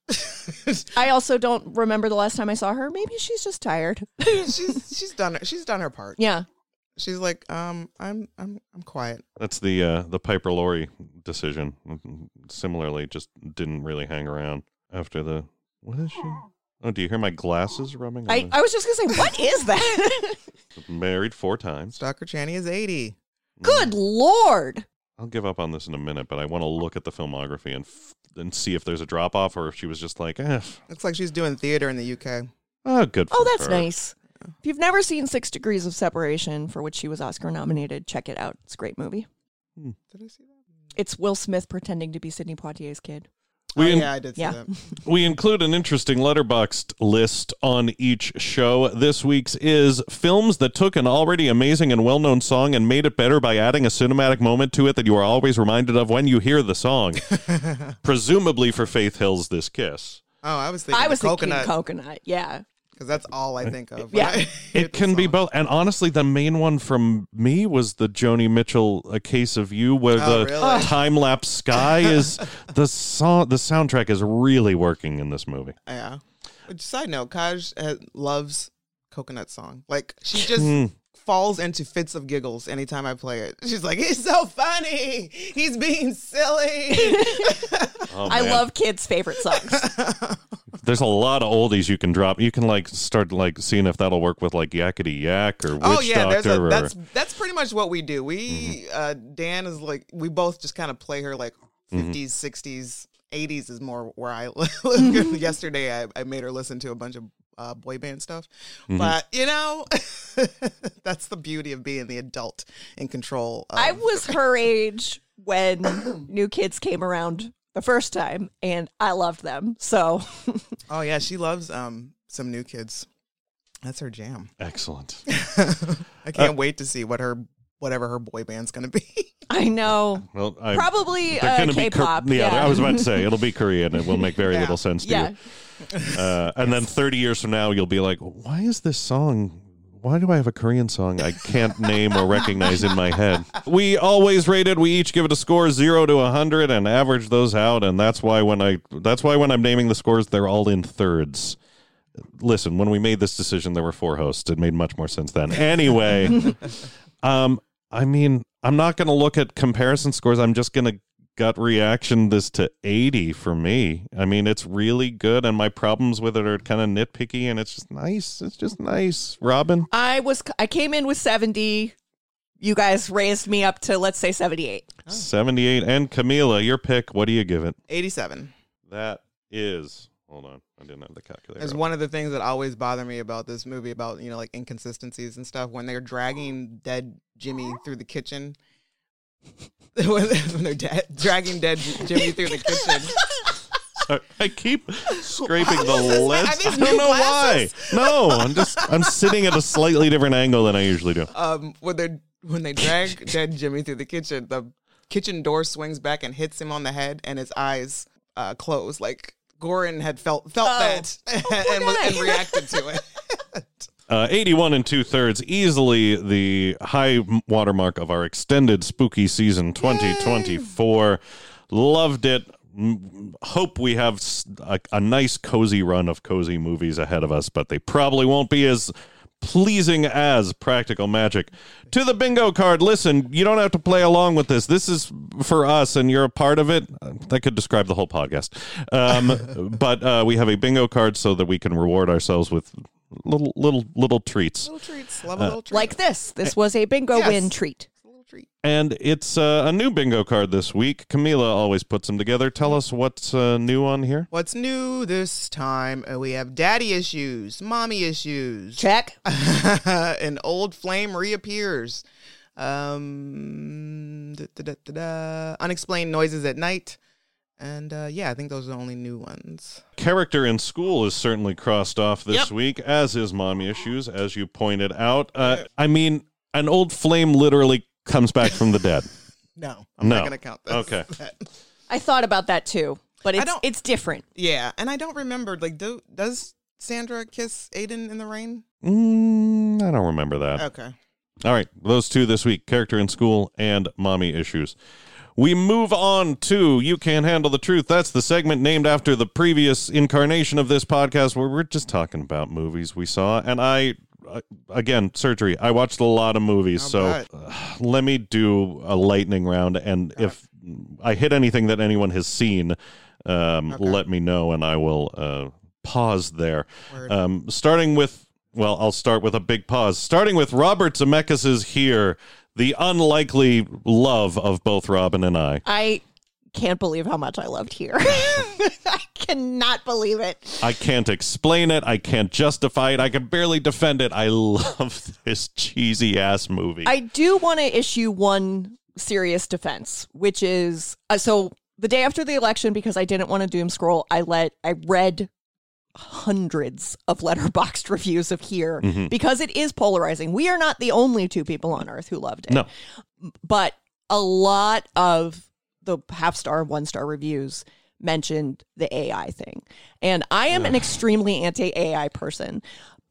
Speaker 2: I also don't remember the last time I saw her. Maybe she's just tired.
Speaker 5: she's she's done she's done her part.
Speaker 2: Yeah.
Speaker 5: She's like, um, I'm I'm I'm quiet.
Speaker 1: That's the uh, the Piper Laurie decision. Similarly, just didn't really hang around after the. What is she? Oh, do you hear my glasses rubbing?
Speaker 2: I,
Speaker 1: on
Speaker 2: I was just going to say, what is that?
Speaker 1: the- married four times.
Speaker 5: Doctor Channy is eighty.
Speaker 2: Good Lord.
Speaker 1: I'll give up on this in a minute, but I want to look at the filmography and f- and see if there's a drop off or if she was just like, eh,
Speaker 5: Looks like she's doing theater in the U K.
Speaker 1: oh, good. For
Speaker 2: Oh, that's
Speaker 1: her.
Speaker 2: nice. If you've never seen Six Degrees of Separation, for which she was Oscar nominated, check it out. It's a great movie.
Speaker 5: Did I see that?
Speaker 2: It's Will Smith pretending to be Sidney Poitier's kid.
Speaker 1: We
Speaker 5: oh,
Speaker 1: in-
Speaker 5: yeah, I did see
Speaker 2: Yeah.
Speaker 5: that.
Speaker 1: We include an interesting letterboxed list on each show. This week's is films that took an already amazing and well-known song and made it better by adding a cinematic moment to it that you are always reminded of when you hear the song. Presumably for Faith Hill's This Kiss.
Speaker 5: Oh, I was thinking
Speaker 2: I was
Speaker 5: the
Speaker 2: thinking
Speaker 5: coconut.
Speaker 2: coconut. Yeah.
Speaker 5: because that's all I think of.
Speaker 2: Yeah.
Speaker 5: when I hear
Speaker 1: It
Speaker 5: the
Speaker 1: can be
Speaker 5: song.
Speaker 1: both. And honestly, the main one from me was the Joni Mitchell "A Case of You," where
Speaker 5: Oh,
Speaker 1: the
Speaker 5: really?
Speaker 1: time lapse sky is the song. The soundtrack is really working in this movie.
Speaker 5: Yeah. Which, side note, Kaj uh, loves Coconut Song. Like, she just
Speaker 1: Hmm.
Speaker 5: falls into fits of giggles anytime I play it. She's like, he's so funny. He's being silly.
Speaker 1: Oh,
Speaker 2: I
Speaker 1: man.
Speaker 2: love kids' favorite songs.
Speaker 1: There's a lot of oldies you can drop. You can like start like seeing if that'll work with like Yakety Yak or Witch
Speaker 5: oh, yeah. There's
Speaker 1: Doctor.
Speaker 5: a,
Speaker 1: or,
Speaker 5: that's, that's pretty much what we do. We, uh, Dan is like, we both just kind of play her like fifties, sixties, eighties is more where I live. Yesterday, I, I made her listen to a bunch of uh, boy band stuff.
Speaker 1: Mhm.
Speaker 5: But, you know, that's the beauty of being the adult in control. Of
Speaker 2: I was her age when New Kids came around the first time, and I loved them. So
Speaker 5: Oh, yeah. She loves um some New Kids. That's her jam.
Speaker 1: Excellent.
Speaker 5: I can't
Speaker 1: Uh,
Speaker 5: wait to see what her whatever her boy band's going to be.
Speaker 2: I know.
Speaker 1: Well, I,
Speaker 2: Probably
Speaker 1: they're
Speaker 2: uh,
Speaker 1: gonna be
Speaker 2: K-pop.
Speaker 1: Kor- yeah,
Speaker 2: yeah,
Speaker 1: I was about to say it'll be Korean. It will make very
Speaker 5: Yeah.
Speaker 1: little sense to
Speaker 2: yeah.
Speaker 1: you. Uh, and then thirty years from now, you'll be like, why is this song? Why do I have a Korean song I can't name or recognize in my head? We always rate it. We each give it a score zero to a hundred and average those out. And that's why when I that's why when I'm naming the scores, they're all in thirds. Listen, when we made this decision, there were four hosts. It made much more sense then. Anyway, um, I mean, I'm not going to look at comparison scores. I'm just going to gut reaction this to eighty for me. I mean, it's really good, and my problems with it are kind of nitpicky, and it's just nice. It's just nice. Robin?
Speaker 2: I was. I came in with seventy. You guys raised me up to, let's say, seventy-eight.
Speaker 1: seventy-eight. And Camila, your pick. What do you give it?
Speaker 5: eighty-seven.
Speaker 1: That is... Hold on. I didn't have the calculator.
Speaker 5: It's
Speaker 1: up.
Speaker 5: one of the things that always bother me about this movie, about, you know, like inconsistencies and stuff. When they're dragging dead Jimmy through the kitchen, when they're da- dragging dead Jimmy through the kitchen.
Speaker 1: Sorry, I keep scraping the
Speaker 5: Are
Speaker 1: lens.
Speaker 5: these
Speaker 1: I
Speaker 5: new
Speaker 1: don't know
Speaker 5: glasses?
Speaker 1: why. No, I'm just I'm sitting at a slightly different angle than I usually do.
Speaker 5: Um, when they when they drag dead Jimmy through the kitchen, the kitchen door swings back and hits him on the head, and his eyes uh, close. Like Goran had felt felt
Speaker 2: Oh.
Speaker 5: that and, was- and reacted to it.
Speaker 1: Uh, eighty-one and two thirds, easily the high watermark of our extended spooky season twenty twenty-four. Loved it. M- Hope we have s- a, a nice cozy run of cozy movies ahead of us, but they probably won't be as pleasing as Practical Magic. To the bingo card, listen, you don't have to play along with this. This is for us, and you're a part of it. That could describe the whole podcast. Um, but uh, we have a bingo card so that we can reward ourselves with little little little treats.
Speaker 5: Little treats. Love a little treat.
Speaker 2: Like this. This was a bingo
Speaker 5: Yes.
Speaker 2: win treat.
Speaker 5: A little treat.
Speaker 1: And it's uh, a new bingo card this week. Camila always puts them together. Tell us what's uh, new on here.
Speaker 5: What's new this time? Uh, we have daddy issues, mommy issues.
Speaker 2: Check.
Speaker 5: An old flame reappears. Um, da, da, da, da, da. Unexplained noises at night. And uh, yeah, I think those are the only new ones.
Speaker 1: Character in School is certainly crossed off this
Speaker 5: Yep.
Speaker 1: week, as is Mommy Issues, as you pointed out. Uh, I mean, an old flame literally comes back from the dead.
Speaker 5: No, I'm
Speaker 1: No.
Speaker 5: not going to count this.
Speaker 1: Okay.
Speaker 2: I thought about that too, but
Speaker 5: I
Speaker 2: it's
Speaker 5: don't-
Speaker 2: it's different.
Speaker 5: Yeah, and I don't remember, like, do, does Sandra kiss Aiden in the rain?
Speaker 1: Mm, I don't remember that.
Speaker 5: Okay.
Speaker 1: All right, those two this week, Character in School and Mommy Issues. We move on to You Can't Handle the Truth. That's the segment named after the previous incarnation of this podcast where we're just talking about movies we saw. And I, uh, again, surgery. I watched a lot of movies,
Speaker 5: I'll
Speaker 1: so
Speaker 5: bet.
Speaker 1: uh, let me do a lightning round. And if I hit anything that anyone has seen, um,
Speaker 5: Okay.
Speaker 1: let me know and I will uh, pause there.
Speaker 5: Word.
Speaker 1: Um, starting with, well, I'll start with a big pause. Starting with Robert Zemeckis' Here, the unlikely love of both Robin and I.
Speaker 2: I can't believe how much I loved Here. I cannot believe it.
Speaker 1: I can't explain it. I can't justify it. I can barely defend it. I love this cheesy ass movie.
Speaker 2: I do want to issue one serious defense, which is uh, so the day after the election, because I didn't want to doom scroll, I let I read hundreds of Letterboxd reviews of Here
Speaker 1: Mhm.
Speaker 2: because it is polarizing. We are not the only two people on earth who loved it.
Speaker 1: No.
Speaker 2: But a lot of the half star, one star reviews mentioned the A I thing. And I am an extremely anti-A I person.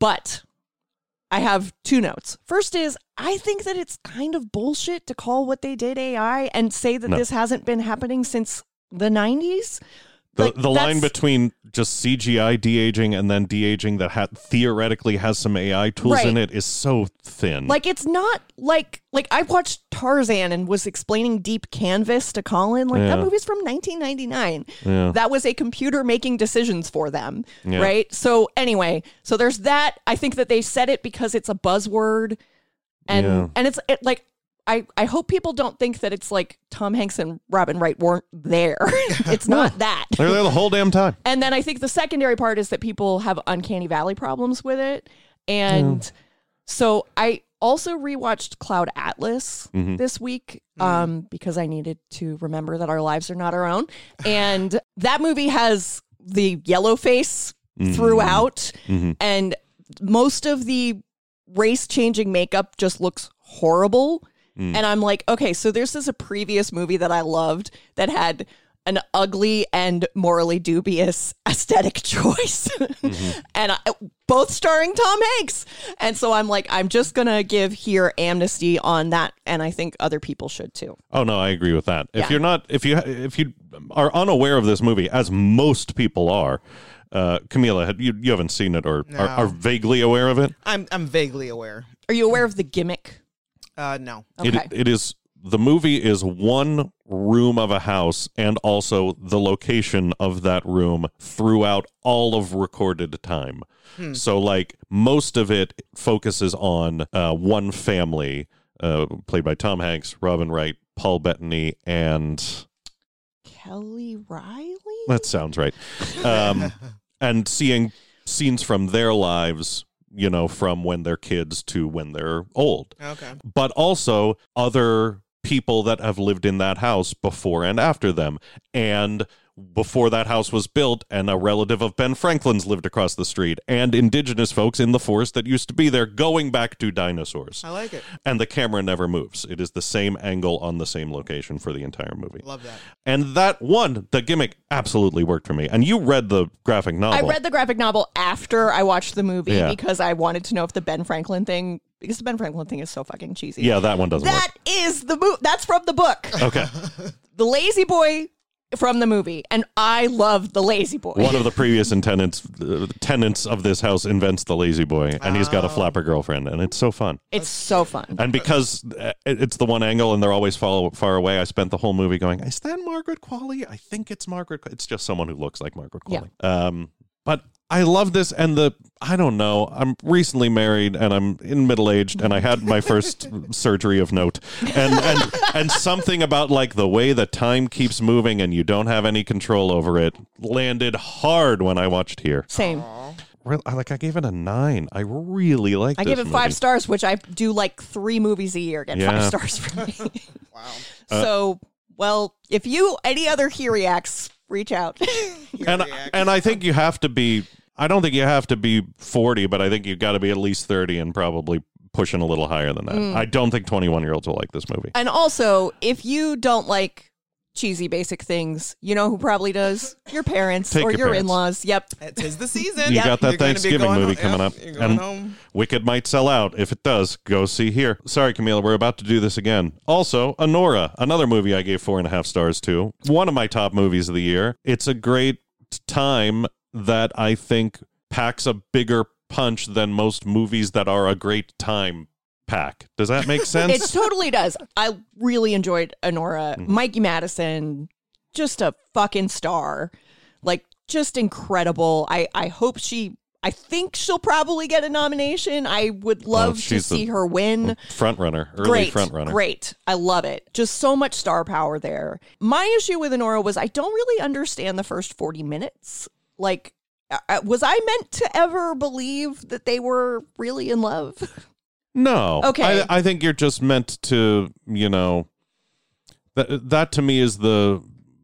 Speaker 2: But I have two notes. First is, I think that it's kind of bullshit to call what they did A I and say that
Speaker 1: No.
Speaker 2: this hasn't been happening since the nineties.
Speaker 1: The,
Speaker 2: Like,
Speaker 1: the line
Speaker 2: that's-
Speaker 1: between just C G I de-aging and then de-aging that ha- theoretically has some A I tools
Speaker 2: Right.
Speaker 1: in it is so thin.
Speaker 2: Like, it's not like, like I watched Tarzan and was explaining Deep Canvas to Colin. Like, that
Speaker 1: Yeah.
Speaker 2: movie's from nineteen ninety-nine.
Speaker 1: Yeah.
Speaker 2: That was a computer making decisions for them,
Speaker 1: Yeah.
Speaker 2: right? So anyway, so there's that. I think that they said it because it's a buzzword. And,
Speaker 1: Yeah.
Speaker 2: and it's it, like, I, I hope people don't think that it's like Tom Hanks and Robin Wright weren't there. It's not that.
Speaker 1: They're there the whole damn time.
Speaker 2: And then I think the secondary part is that people have uncanny valley problems with it. And so I also rewatched Cloud Atlas
Speaker 1: Mhm.
Speaker 2: this week um, because I needed to remember that our lives are not our own. And that movie has the yellow face
Speaker 1: Mhm.
Speaker 2: throughout.
Speaker 1: Mhm.
Speaker 2: And most of the race changing makeup just looks horrible.
Speaker 1: Mm.
Speaker 2: And I'm like, okay, so this is a previous movie that I loved that had an ugly and morally dubious aesthetic choice.
Speaker 1: Mm-hmm.
Speaker 2: and I, both starring Tom Hanks. And so I'm like, I'm just going to give here amnesty on that. And I think other people should too.
Speaker 1: Oh no, I agree with that. If
Speaker 2: Yeah.
Speaker 1: you're not, if you if you are unaware of this movie, as most people are, uh, Camila, had- you you haven't seen it or
Speaker 5: No.
Speaker 1: are, are vaguely aware of it.
Speaker 5: I'm I'm vaguely aware.
Speaker 2: Are you aware of the gimmick?
Speaker 5: Uh, no.
Speaker 2: Okay.
Speaker 1: It, it is the movie is one room of a house and also the location of that room throughout all of recorded time.
Speaker 5: Hmm.
Speaker 1: So like most of it focuses on uh, one family uh, played by Tom Hanks, Robin Wright, Paul Bettany, and
Speaker 2: Kelly Riley?
Speaker 1: that sounds right. Um, and seeing scenes from their lives, you know, from when they're kids to when they're old.
Speaker 5: Okay.
Speaker 1: But also other people that have lived in that house before and after them. And before that house was built, and a relative of Ben Franklin's lived across the street, and indigenous folks in the forest that used to be there, going back to dinosaurs.
Speaker 5: I like it.
Speaker 1: And the camera never moves. It is the same angle on the same location for the entire movie.
Speaker 5: Love that.
Speaker 1: And that one, the gimmick absolutely worked for me. And you read the graphic novel.
Speaker 2: I read the graphic novel after I watched the movie
Speaker 1: Yeah.
Speaker 2: because I wanted to know if the Ben Franklin thing, because the Ben Franklin thing is so fucking cheesy.
Speaker 1: Yeah, that one doesn't
Speaker 2: That is the mo- That's from the book.
Speaker 1: work. Okay.
Speaker 2: The Lazy Boy from the movie, and I love the Lazy Boy.
Speaker 1: One of the previous tenants, uh, tenants of this house invents the lazy boy, and he's got a flapper girlfriend, and it's so fun.
Speaker 2: It's so fun.
Speaker 1: And because uh, it's the one angle and they're always far, far away, I spent the whole movie going, is that Margaret Qualley? I think it's Margaret. It's just someone who looks like Margaret Qualley. Um, but I love this, and the, I don't know, I'm recently married, and I'm in middle-aged, and I had my first surgery of note, and, and, and something about, like, the way the time keeps moving and you don't have any control over it landed hard when I watched here.
Speaker 2: Same.
Speaker 1: Real- I- Like, I gave it a nine. I really like
Speaker 2: I
Speaker 1: this
Speaker 2: gave it
Speaker 1: movie.
Speaker 2: five stars, which I do like three movies a year get
Speaker 1: Yeah.
Speaker 2: five stars from me.
Speaker 5: Wow.
Speaker 1: Uh,
Speaker 2: So, well, if you, any other Heriacs, reach out.
Speaker 1: And, and I think you have to be, I don't think you have to be forty, but I think you've got to be at least thirty and probably pushing a little higher than that.
Speaker 2: Mm.
Speaker 1: I don't think twenty-one-year-olds will like this movie.
Speaker 2: And also, if you don't like cheesy basic things, you know who probably does? Your parents
Speaker 1: Take
Speaker 2: or
Speaker 1: your
Speaker 2: your,
Speaker 1: parents.
Speaker 2: in-laws. Yep.
Speaker 5: Tis the season.
Speaker 1: You got that
Speaker 5: You're gonna be
Speaker 1: Thanksgiving
Speaker 5: going
Speaker 1: movie
Speaker 5: home-
Speaker 1: coming
Speaker 5: yep,
Speaker 1: up.
Speaker 5: You're going
Speaker 1: And
Speaker 5: home.
Speaker 1: Wicked might sell out. If it does, go see here. Sorry, Camila, we're about to do this again. Also, Honora, another movie I gave four and a half stars to. One of my top movies of the year. It's a great time that I think packs a bigger punch than most movies that are a great time pack. Does that make sense?
Speaker 2: It totally does. I really enjoyed Honora.
Speaker 1: Mhm.
Speaker 2: Mikey Madison, just a fucking star. Like, just incredible. I, I hope she, I think she'll probably get a nomination. I would love to
Speaker 1: she's the-
Speaker 2: see her win.
Speaker 1: Front runner, early
Speaker 2: Great,
Speaker 1: front runner.
Speaker 2: great. I love it. Just so much star power there. My issue with Honora was I don't really understand the first forty minutes. Like, uh, was I meant to ever believe that they were really in love?
Speaker 1: No.
Speaker 2: Okay.
Speaker 1: I, I think you're just meant to, you know, that that to me is the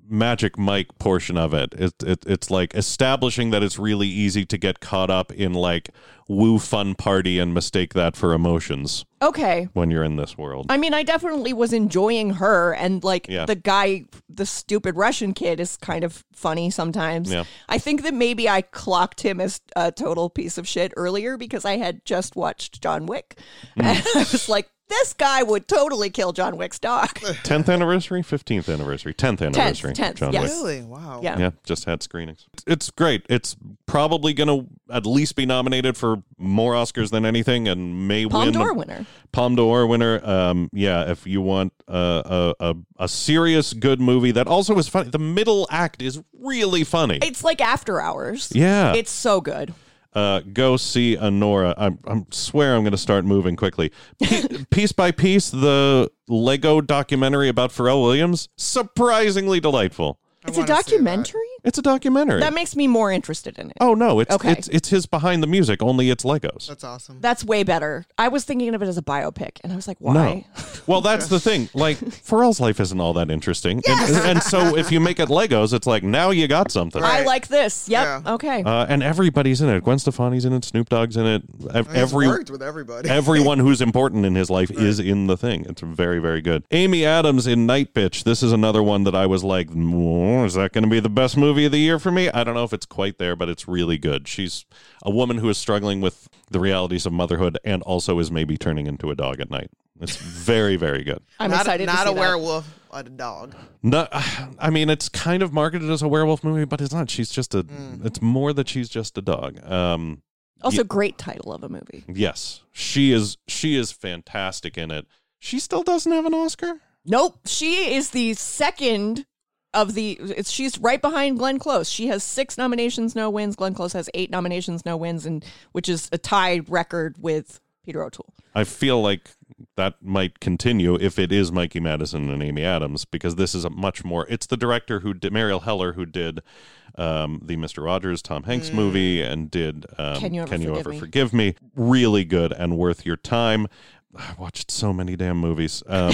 Speaker 1: Magic Mike portion of it. It, it. It's like establishing that it's really easy to get caught up in like woo fun party and mistake that for emotions
Speaker 2: Okay.
Speaker 1: when you're in this world.
Speaker 2: I mean, I definitely was enjoying her, and like
Speaker 1: Yeah.
Speaker 2: the guy, the stupid Russian kid, is kind of funny sometimes.
Speaker 1: Yeah.
Speaker 2: I think that maybe I clocked him as a total piece of shit earlier because I had just watched John Wick,
Speaker 1: Mm.
Speaker 2: and I was like, this guy would totally kill John Wick's dog.
Speaker 1: tenth anniversary, fifteenth anniversary, tenth anniversary.
Speaker 2: tenth,
Speaker 1: John
Speaker 2: yes.
Speaker 1: Wick.
Speaker 5: Really? Wow.
Speaker 2: Yeah.
Speaker 1: Yeah, just had screenings. It's great. It's probably going to at least be nominated for more Oscars than anything, and may
Speaker 2: Palme
Speaker 1: win.
Speaker 2: d'Or
Speaker 1: the-
Speaker 2: winner.
Speaker 1: Palme d'Or winner. Um, yeah, if you want a, a, a, a serious, good movie that also is funny. The middle act is really funny.
Speaker 2: It's like After Hours.
Speaker 1: Yeah.
Speaker 2: It's so good.
Speaker 1: Uh, go see Anora. I'm, I'm swear I'm going to start moving quickly. P- piece by piece, the Lego documentary about Pharrell Williams, surprisingly delightful.
Speaker 2: It's a documentary?
Speaker 1: It's a documentary.
Speaker 2: That makes me more interested in it.
Speaker 1: Oh no, it's
Speaker 2: Okay.
Speaker 1: it's it's his behind the music, only it's Legos.
Speaker 5: That's awesome.
Speaker 2: That's way better. I was thinking of it as a biopic, and I was like, why?
Speaker 1: No. Well, that's the thing. Like, Pharrell's life isn't all that interesting. And, and so if you make it Legos, it's like, now you got something.
Speaker 2: I like this. Yep.
Speaker 5: Yeah.
Speaker 2: Okay.
Speaker 1: Uh, and everybody's in it. Gwen Stefani's in it. Snoop Dogg's in it. Ev-
Speaker 5: He's
Speaker 1: Every
Speaker 5: worked with everybody.
Speaker 1: everyone who's important in his life is in the thing. It's very, very good. Amy Adams in Night Bitch. This is another one that I was like, "Mm, is that going to be the best movie of the year for me? I don't know if it's quite there, but it's really good. She's a woman who is struggling with the realities of motherhood and also is maybe turning into a dog at night. It's very, very good.
Speaker 2: I'm
Speaker 5: not
Speaker 2: excited
Speaker 5: a,
Speaker 2: to
Speaker 5: not
Speaker 2: see
Speaker 5: a
Speaker 2: that.
Speaker 5: werewolf, but a dog.
Speaker 1: No, I mean, it's kind of marketed as a werewolf movie, but it's not. She's just a, it's more that she's just a dog. Um,
Speaker 2: Also,
Speaker 1: Ye-
Speaker 2: great title of a movie.
Speaker 1: yes, she is, she is fantastic in it. She still doesn't have an Oscar?
Speaker 2: Nope. She is the second of the. It's, she's right behind Glenn Close. She has six nominations, no wins. Glenn Close has eight nominations, no wins, and which is a tied record with Peter O'Toole.
Speaker 1: I feel like that might continue if it is Mikey Madison and Amy Adams, because this is a much more, it's the director who did, Mariel Heller, who did um, the Mister Rogers, Tom Hanks movie, and did um,
Speaker 2: Can You Ever Forgive
Speaker 1: Ever
Speaker 2: Me?
Speaker 1: Forgive Me? Really good and worth your time. I watched so many damn movies. Um,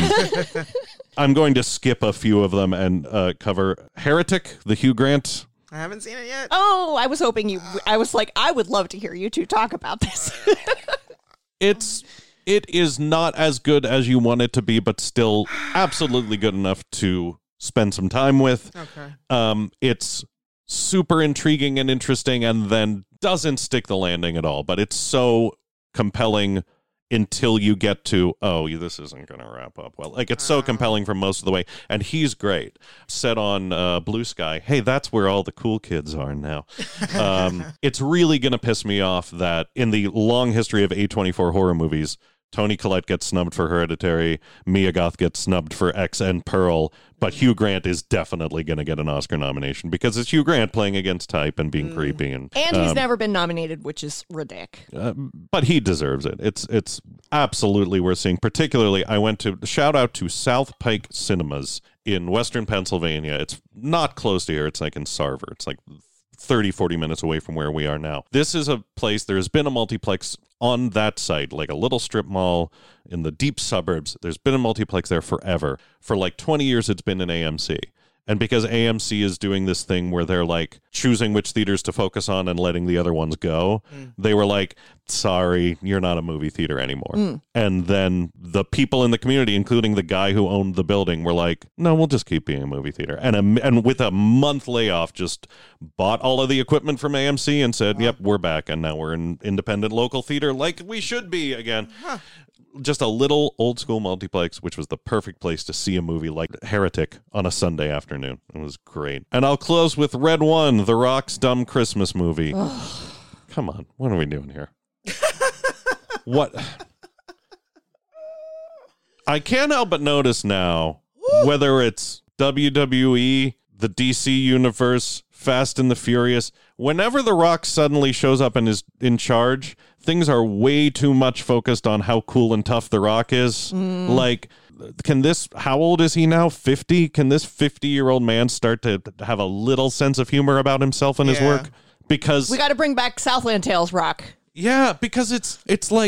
Speaker 1: I'm going to skip a few of them and uh, cover Heretic, the Hugh Grant.
Speaker 5: I haven't seen it yet.
Speaker 2: Oh, I was hoping you. I was like, I would love to hear you two talk about this.
Speaker 1: It's it is not as good as you want it to be, but still absolutely good enough to spend some time with.
Speaker 5: Okay.
Speaker 1: Um, it's super intriguing and interesting, and then doesn't stick the landing at all. But it's so compelling until you get to, oh, this isn't going to wrap up well. Like, it's so compelling for most of the way, and he's great. Set on uh, Blue Sky. Hey, that's where all the cool kids are now. Um, it's really going to piss me off that in the long history of A twenty-four horror movies, Toni Collette gets snubbed for Hereditary, Mia Goth gets snubbed for X and Pearl, but Hugh Grant is definitely going to get an Oscar nomination because it's Hugh Grant playing against type and being creepy. And,
Speaker 2: And he's
Speaker 1: um,
Speaker 2: never been nominated, which is ridiculous.
Speaker 1: uh, but he deserves it. It's it's absolutely worth seeing. Particularly, I went to shout out to South Pike Cinemas in Western Pennsylvania. It's not close to here. It's like in Sarver. It's like thirty, forty minutes away from where we are now. This is a place, there's been a multiplex on that site, like a little strip mall in the deep suburbs. There's been a multiplex there forever. For like twenty years, it's been an A M C. And because A M C is doing this thing where they're like choosing which theaters to focus on and letting the other ones go, mm. they were like, sorry, you're not a movie theater anymore. Mm. And then the people in the community, including the guy who owned the building, were like, no, we'll just keep being a movie theater. And a, and with a month layoff, just bought all of the equipment from A M C and said, wow. Yep, we're back. And now we're an independent local theater like we should be again. Huh. Just a little old school multiplex, which was the perfect place to see a movie like Heretic on a Sunday afternoon. It was great. And I'll close with Red One, The Rock's dumb Christmas movie. Come on, what are we doing here? What? I can't help but notice now, whether it's W W E, the D C Universe, Fast and the Furious, whenever The Rock suddenly shows up and is in charge, things are way too much focused on how cool and tough The Rock is. Mm. Like, can this, how old is he now? fifty? Can this fifty-year-old man start to have a little sense of humor about himself and yeah. his work? Because
Speaker 2: we got to bring back Southland Tales Rock.
Speaker 1: Yeah, because it's it's like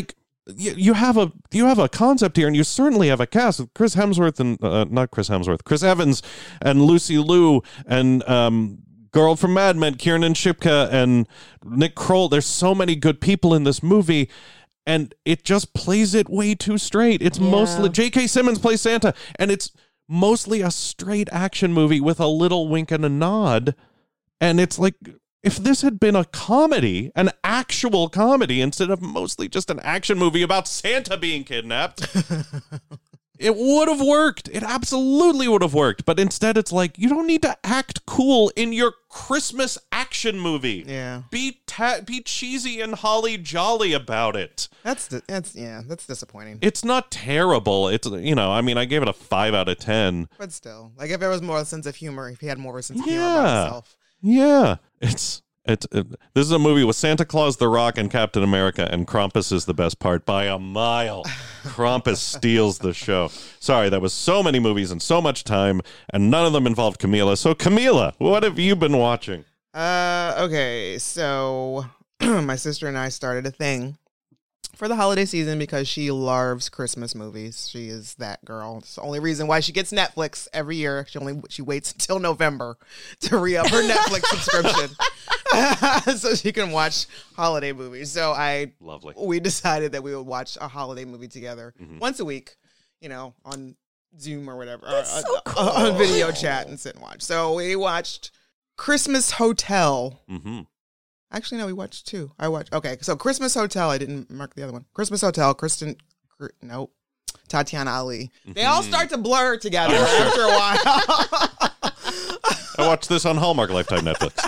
Speaker 1: you, you have a you have a concept here, and you certainly have a cast with Chris Hemsworth and uh, not Chris Hemsworth, Chris Evans and Lucy Liu and um, girl from Mad Men, Kiernan Shipka and Nick Kroll. There's so many good people in this movie, and it just plays it way too straight. It's
Speaker 2: Yeah.
Speaker 1: mostly J K. Simmons plays Santa, and it's mostly a straight action movie with a little wink and a nod. And it's like, if this had been a comedy, an actual comedy, instead of mostly just an action movie about Santa being kidnapped, it would have worked. It absolutely would have worked. But instead, it's like, you don't need to act cool in your Christmas action movie.
Speaker 5: Yeah.
Speaker 1: Be ta- be cheesy and holly jolly about it.
Speaker 5: That's di- that's yeah, that's disappointing.
Speaker 1: It's not terrible. It's, you know, I mean, I gave it a five out of ten.
Speaker 5: But still, like if there was more sense of humor, if he had more of a sense of
Speaker 1: Yeah.
Speaker 5: humor about himself.
Speaker 1: Yeah. It's it's it, this is a movie with Santa Claus, The Rock, and Captain America, and Krampus is the best part by a mile. Krampus steals the show. Sorry, that was so many movies and so much time, and none of them involved Camila. So, Camila, what have you been watching?
Speaker 5: Uh, okay, so my sister and I started a thing for the holiday season because she loves Christmas movies. She is that girl. It's the only reason why she gets Netflix every year. She only she waits until November to re-up her Netflix subscription so she can watch holiday movies. So I
Speaker 1: Lovely.
Speaker 5: we decided that we would watch a holiday movie together
Speaker 1: Mhm.
Speaker 5: once a week, you know, on Zoom or whatever,
Speaker 2: That's
Speaker 5: or,
Speaker 2: so
Speaker 5: uh,
Speaker 2: cool.
Speaker 5: on video chat and sit and watch. So we watched Christmas Hotel.
Speaker 1: Mm-hmm.
Speaker 5: Actually, no, we watched two. I watched. Okay, so Christmas Hotel. I didn't mark the other one. Christmas Hotel. Kristen. Cr- nope. Tatiana Ali. They all start to blur together after a while.
Speaker 1: I watched this on Hallmark Lifetime Netflix.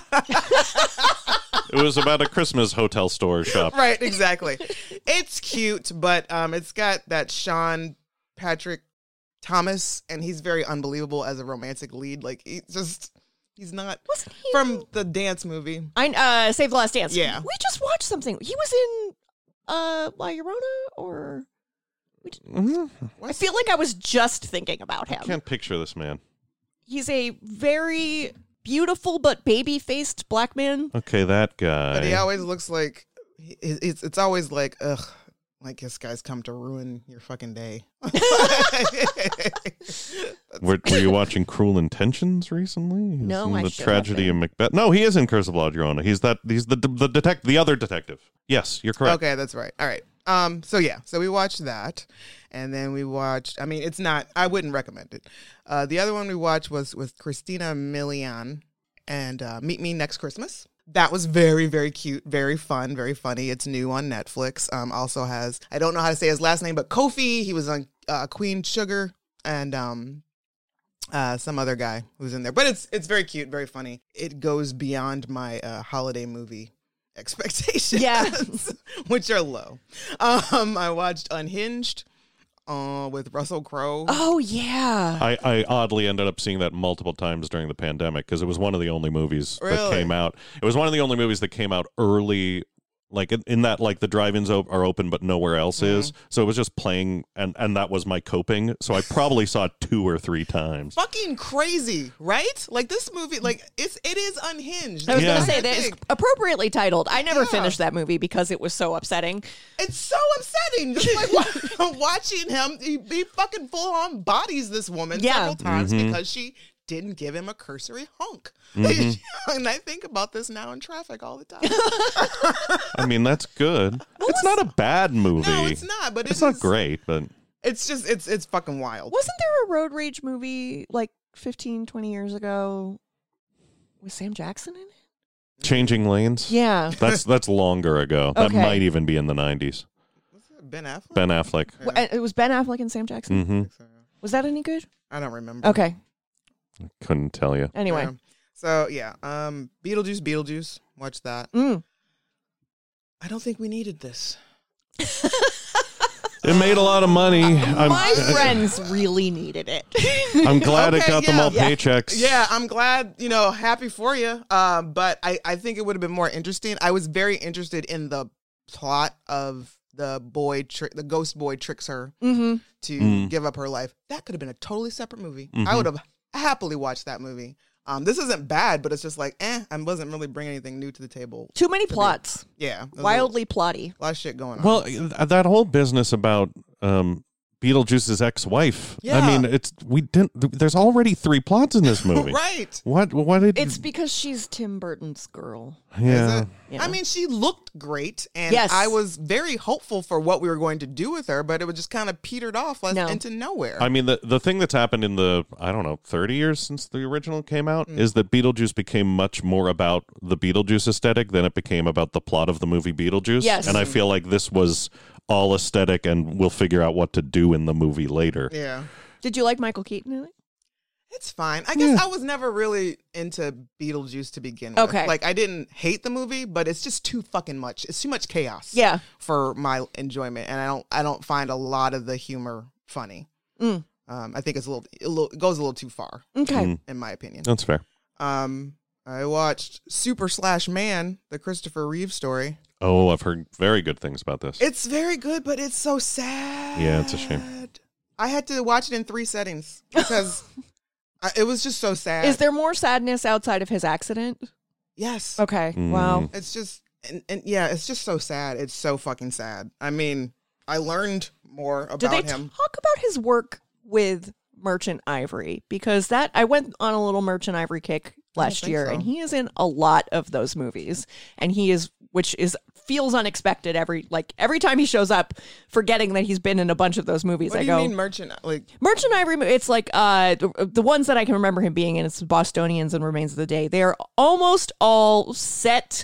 Speaker 1: It was about a Christmas hotel store shop.
Speaker 5: Right, exactly. It's cute, but um, it's got that Sean Patrick Thomas, and he's very unbelievable as a romantic lead. Like he just, he's not
Speaker 2: Wasn't he
Speaker 5: from the dance movie.
Speaker 2: I uh Save the Last Dance.
Speaker 5: Yeah.
Speaker 2: We just watched something. He was in uh La Llorona, or we did-
Speaker 1: Mhm.
Speaker 2: I feel like I was just thinking about him.
Speaker 1: I can't picture this man.
Speaker 2: He's a very beautiful but baby-faced black man.
Speaker 1: Okay, that guy.
Speaker 5: But he always looks like he- it's. It's always like ugh. Like this guy's come to ruin your fucking day.
Speaker 1: Were, were you watching Cruel Intentions recently? He's
Speaker 2: No,
Speaker 1: in
Speaker 2: I
Speaker 1: the
Speaker 2: should
Speaker 1: tragedy
Speaker 2: have
Speaker 1: of Macbeth. No, he is in Curse of La Llorona. He's that. He's the the detect the other detective. Yes, you're correct.
Speaker 5: Okay, that's right. All right. Um. So yeah. So we watched that, and then we watched. I mean, it's not. I wouldn't recommend it. Uh, the other one we watched was with Christina Milian, and uh, Meet Me Next Christmas. That was very, very cute, very fun, very funny. It's new on Netflix. Um, also has, I don't know how to say his last name, but Kofi. He was on uh, Queen Sugar, and um, uh, some other guy who's in there. But it's it's very cute, very funny. It goes beyond my uh, holiday movie expectations,
Speaker 2: Yeah.
Speaker 5: which are low. Um, I watched Unhinged uh, with Russell Crowe.
Speaker 2: Oh yeah.
Speaker 1: I, I oddly ended up seeing that multiple times during the pandemic because it was one of the only movies that
Speaker 5: Really?
Speaker 1: came out. It was one of the only movies that came out early, like in, in that like the drive-ins op- are open but nowhere else
Speaker 5: Mm-hmm.
Speaker 1: is. So it was just playing, and and that was my coping. So I probably saw it two or three times.
Speaker 5: Fucking crazy, right? Like this movie, like it's it is unhinged.
Speaker 2: I was
Speaker 1: Yeah.
Speaker 2: gonna say that it's
Speaker 5: Big.
Speaker 2: appropriately titled. I never
Speaker 5: Yeah.
Speaker 2: finished that movie because it was so upsetting.
Speaker 5: It's so upsetting. Just like wa- watching him, he, he fucking full on bodies this woman
Speaker 2: Yeah.
Speaker 5: several times
Speaker 1: Mhm.
Speaker 5: because she didn't give him a cursory hunk.
Speaker 1: Mhm.
Speaker 5: And I think about this now in traffic all the time.
Speaker 1: I mean, that's good. it's not a bad movie.
Speaker 5: No, it's not. But
Speaker 1: It's
Speaker 5: it
Speaker 1: not
Speaker 5: is-
Speaker 1: great, but
Speaker 5: It's just it's it's fucking wild.
Speaker 2: Wasn't there a road rage movie like fifteen, twenty years ago with Sam Jackson in it?
Speaker 1: Changing Lanes.
Speaker 2: Yeah.
Speaker 1: That's that's longer ago. That
Speaker 2: Okay.
Speaker 1: might even be in the nineties.
Speaker 5: Ben Affleck.
Speaker 1: Ben Affleck.
Speaker 2: W- and It was Ben Affleck and Sam Jackson.
Speaker 1: Mm-hmm.
Speaker 2: Was that any good?
Speaker 5: I don't remember.
Speaker 2: Okay.
Speaker 1: Couldn't tell you.
Speaker 2: Anyway.
Speaker 5: Yeah. So yeah, um, Beetlejuice, Beetlejuice. Watch that.
Speaker 2: Mm.
Speaker 5: I don't think we needed this.
Speaker 1: It made a lot of money. I'm,
Speaker 2: My friends really needed it.
Speaker 1: I'm glad it
Speaker 5: Okay,
Speaker 1: got them
Speaker 5: yeah.
Speaker 1: all
Speaker 2: Yeah.
Speaker 1: paychecks.
Speaker 5: Yeah, I'm glad, you know, happy for you. Um, but I, I think it would have been more interesting. I was very interested in the plot of the boy, tri- the ghost boy tricks her
Speaker 2: Mm-hmm.
Speaker 5: to
Speaker 1: Mm.
Speaker 5: give up her life. That could have been a totally separate movie.
Speaker 1: Mhm.
Speaker 5: I would have happily watched that movie. Um, this isn't bad, but it's just like, eh, I wasn't really bringing anything new to the table.
Speaker 2: Too many
Speaker 5: for me.
Speaker 2: plots.
Speaker 5: Yeah. there's
Speaker 2: Wildly plotty.
Speaker 5: A lot of shit going on.
Speaker 1: Well, uh, that whole business about um, Beetlejuice's ex-wife.
Speaker 5: Yeah.
Speaker 1: I mean, it's we didn't. There's already three plots in this movie.
Speaker 5: Right.
Speaker 1: What? What did?
Speaker 2: It's because she's Tim Burton's girl.
Speaker 1: yeah.
Speaker 2: Yeah.
Speaker 5: I mean, she looked great, and
Speaker 2: Yes.
Speaker 5: I was very hopeful for what we were going to do with her, but it was just kind of petered off like,
Speaker 2: No.
Speaker 5: into nowhere.
Speaker 1: I mean, the the thing that's happened in the I don't know thirty years since the original came out
Speaker 5: Mm.
Speaker 1: is that Beetlejuice became much more about the Beetlejuice aesthetic than it became about the plot of the movie Beetlejuice.
Speaker 2: Yes.
Speaker 1: And I feel like this was all aesthetic, and we'll figure out what to do in the movie later.
Speaker 5: yeah.
Speaker 2: Did you like Michael Keaton in it?
Speaker 5: It's fine. I guess
Speaker 1: Yeah.
Speaker 5: I was never really into Beetlejuice to begin with.
Speaker 2: Okay.
Speaker 5: Like, I didn't hate the movie, but it's just too fucking much. It's too much chaos.
Speaker 2: Yeah.
Speaker 5: For my enjoyment, and I don't, I don't find a lot of the humor funny.
Speaker 2: Mm.
Speaker 5: Um, I think it's a little, a little, it goes a little too far,
Speaker 2: Okay.
Speaker 1: Mm.
Speaker 5: in my opinion.
Speaker 1: That's fair.
Speaker 5: Um, I watched Super Slash Man, the Christopher Reeve story.
Speaker 1: Oh, I've heard very good things about this.
Speaker 5: It's very good, but it's so sad.
Speaker 1: Yeah, it's a shame.
Speaker 5: I had to watch it in three settings because I, it was just so sad.
Speaker 2: Is there more sadness outside of his accident?
Speaker 5: Yes.
Speaker 2: Okay.
Speaker 1: Mm.
Speaker 2: Wow.
Speaker 5: It's just, and, and yeah, it's just so sad. It's so fucking sad. I mean, I learned more about
Speaker 2: Did they
Speaker 5: him.
Speaker 2: talk about his work with Merchant Ivory? Because that I went on a little Merchant Ivory kick last
Speaker 5: think
Speaker 2: year,
Speaker 5: so.
Speaker 2: and he is in a lot of those movies, and he is, which is feels unexpected every like every time he shows up, forgetting that he's been in a bunch of those movies.
Speaker 5: What
Speaker 2: I
Speaker 5: do
Speaker 2: go
Speaker 5: you mean merchant? Like,
Speaker 2: Merchant Ivory. It's like uh the, the ones that I can remember him being in. It's Bostonians and Remains of the Day. They are almost all set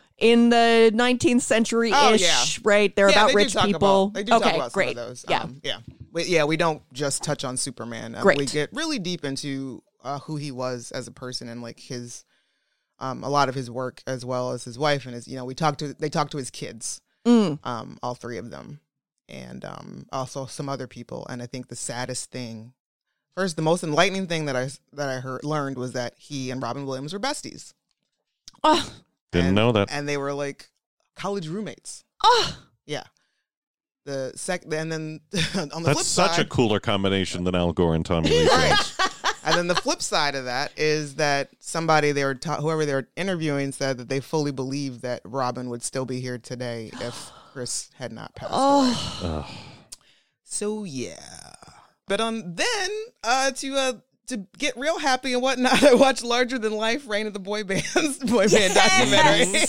Speaker 2: in the nineteenth century ish,
Speaker 5: Oh, yeah.
Speaker 2: right? They're
Speaker 5: yeah,
Speaker 2: about
Speaker 5: they do
Speaker 2: rich
Speaker 5: talk
Speaker 2: people.
Speaker 5: About, they do
Speaker 2: okay,
Speaker 5: talk about
Speaker 2: great.
Speaker 5: some of those.
Speaker 2: Yeah.
Speaker 5: Um, yeah. But yeah, we don't just touch on Superman. Um,
Speaker 2: Great.
Speaker 5: We get really deep into uh, who he was as a person and like his, um, a lot of his work as well as his wife and his. You know, we talk to they talk to his kids,
Speaker 2: Mm.
Speaker 5: um, all three of them, and um, also some other people. And I think the saddest thing, first, the most enlightening thing that I that I heard learned was that he and Robin Williams were besties.
Speaker 2: Oh,
Speaker 1: Didn't
Speaker 5: and,
Speaker 1: know that.
Speaker 5: and they were like college roommates.
Speaker 2: oh.
Speaker 5: Yeah. The sec, and then on the
Speaker 1: That's
Speaker 5: flip
Speaker 1: such
Speaker 5: side,
Speaker 1: a cooler combination than Al Gore and Tommy Lee Jones.
Speaker 5: right? And then the flip side of that is that somebody they were, ta- whoever they were interviewing, said that they fully believe that Robin would still be here today if Chris had not passed away.
Speaker 2: Oh.
Speaker 5: So yeah, but um, then uh, to uh. To get real happy and whatnot, I watched Larger Than Life, Reign of the Boy Bands, boy band documentary.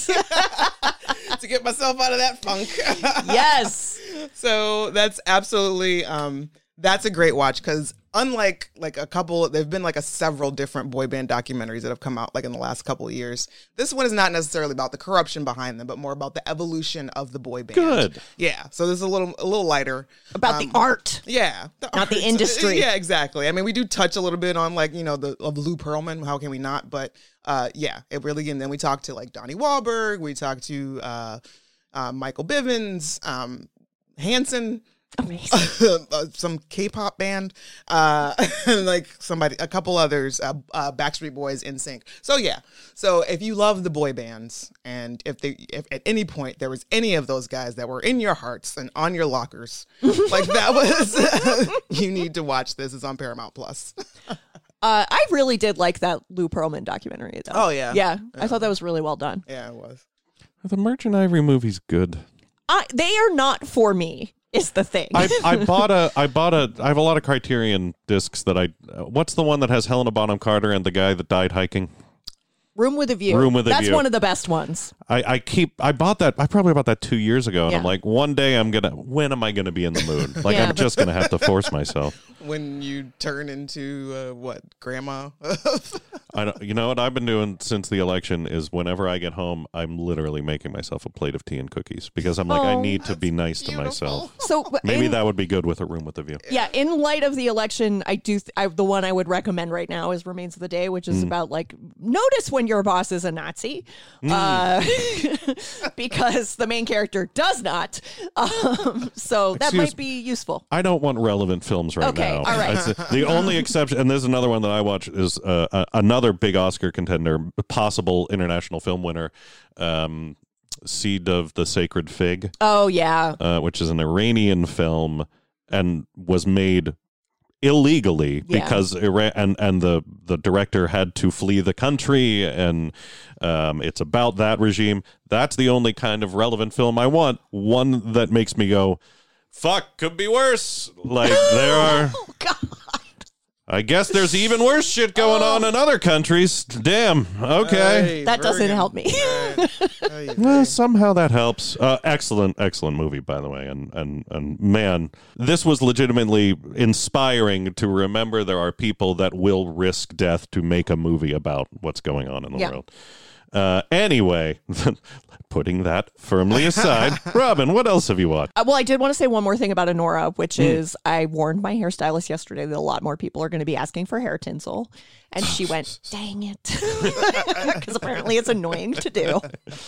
Speaker 5: To get myself out of that funk.
Speaker 2: Yes.
Speaker 5: So that's absolutely um that's a great watch because unlike like a couple, there've been like a several different boy band documentaries that have come out like in the last couple of years. This one is not necessarily about the corruption behind them, but more about the evolution of the boy band.
Speaker 1: Good.
Speaker 5: Yeah. So this is a little a little lighter
Speaker 2: About
Speaker 5: Um,
Speaker 2: the art.
Speaker 5: Yeah, the
Speaker 2: Not the
Speaker 5: art.
Speaker 2: industry.
Speaker 5: Yeah, exactly. I mean, we do touch a little bit on like you know the of Lou Pearlman. How can we not? But uh, yeah, it really. And then we talked to like Donnie Wahlberg. We talked to uh, uh, Michael Bivins, um, Hanson.
Speaker 2: Amazing.
Speaker 5: uh, some K-pop band, uh, and like somebody, a couple others, uh, uh, Backstreet Boys, N Sync. So yeah, so if you love the boy bands, and if they, if at any point there was any of those guys that were in your hearts and on your lockers, like that was, you need to watch this. It's on Paramount Plus.
Speaker 2: Uh, I really did like that Lou Pearlman documentary, though.
Speaker 5: Oh, yeah.
Speaker 2: yeah. I thought that was really well done.
Speaker 5: Yeah, it was.
Speaker 1: The Merchant Ivory movie's good.
Speaker 2: I, they are not for me. Is the thing.
Speaker 1: I, I bought a I bought a I have a lot of Criterion discs that I uh, what's the one that has Helena Bonham Carter and the guy that died hiking?
Speaker 2: Room with a View.
Speaker 1: Room with a
Speaker 2: That's
Speaker 1: View.
Speaker 2: one of the best ones.
Speaker 1: I, I keep I bought that I probably bought that two years ago and
Speaker 2: Yeah.
Speaker 1: I'm like one day I'm gonna when am I gonna be in the mood? Like
Speaker 2: Yeah.
Speaker 1: I'm just gonna have to force myself.
Speaker 5: When you turn into uh, what, grandma?
Speaker 1: I don't, you know what I've been doing since the election is whenever I get home I'm literally making myself a plate of tea and cookies because I'm like I
Speaker 2: Oh,
Speaker 1: need to be nice
Speaker 5: beautiful.
Speaker 1: to myself.
Speaker 2: So
Speaker 1: Maybe
Speaker 2: in,
Speaker 1: that would be good with a Room with a View.
Speaker 2: Yeah, in light of the election, I do. Th- I, the one I would recommend right now is Remains of the Day, which
Speaker 1: Mm.
Speaker 2: is about like notice when your boss is a Nazi, uh, because the main character does not. Um, so that
Speaker 1: Excuse-
Speaker 2: might be useful.
Speaker 1: I don't want relevant films right
Speaker 2: Okay,
Speaker 1: now.
Speaker 2: all right.
Speaker 1: That's- the only exception, and there's another one that I watch, is uh, uh, another big Oscar contender, possible international film winner, um, Seed of the Sacred Fig,
Speaker 2: Oh yeah,
Speaker 1: uh, which is an Iranian film and was made illegally
Speaker 2: Yeah.
Speaker 1: because Iran and and the the director had to flee the country, and um, it's about that regime. That's the only kind of relevant film I want. One that makes me go, "Fuck, could be worse." Like there are.
Speaker 2: Oh God.
Speaker 1: I guess there's even worse shit going on in other countries. Damn. Okay.
Speaker 5: Hey,
Speaker 2: That doesn't
Speaker 5: Bergen.
Speaker 2: help me.
Speaker 5: Hey, hey,
Speaker 1: Well,
Speaker 5: hey.
Speaker 1: somehow that helps. Uh, excellent, excellent movie, by the way. And, and, and man, this was legitimately inspiring to remember there are people that will risk death to make a movie about what's going on in the
Speaker 2: Yeah.
Speaker 1: world. Uh, anyway, putting that firmly aside, Robin, what else have you watched?
Speaker 2: Uh, well, I did want to say one more thing about Anora, which
Speaker 1: Mm.
Speaker 2: is I warned my hairstylist yesterday that a lot more people are going to be asking for hair tinsel. And she went, dang it. Because apparently it's annoying to do.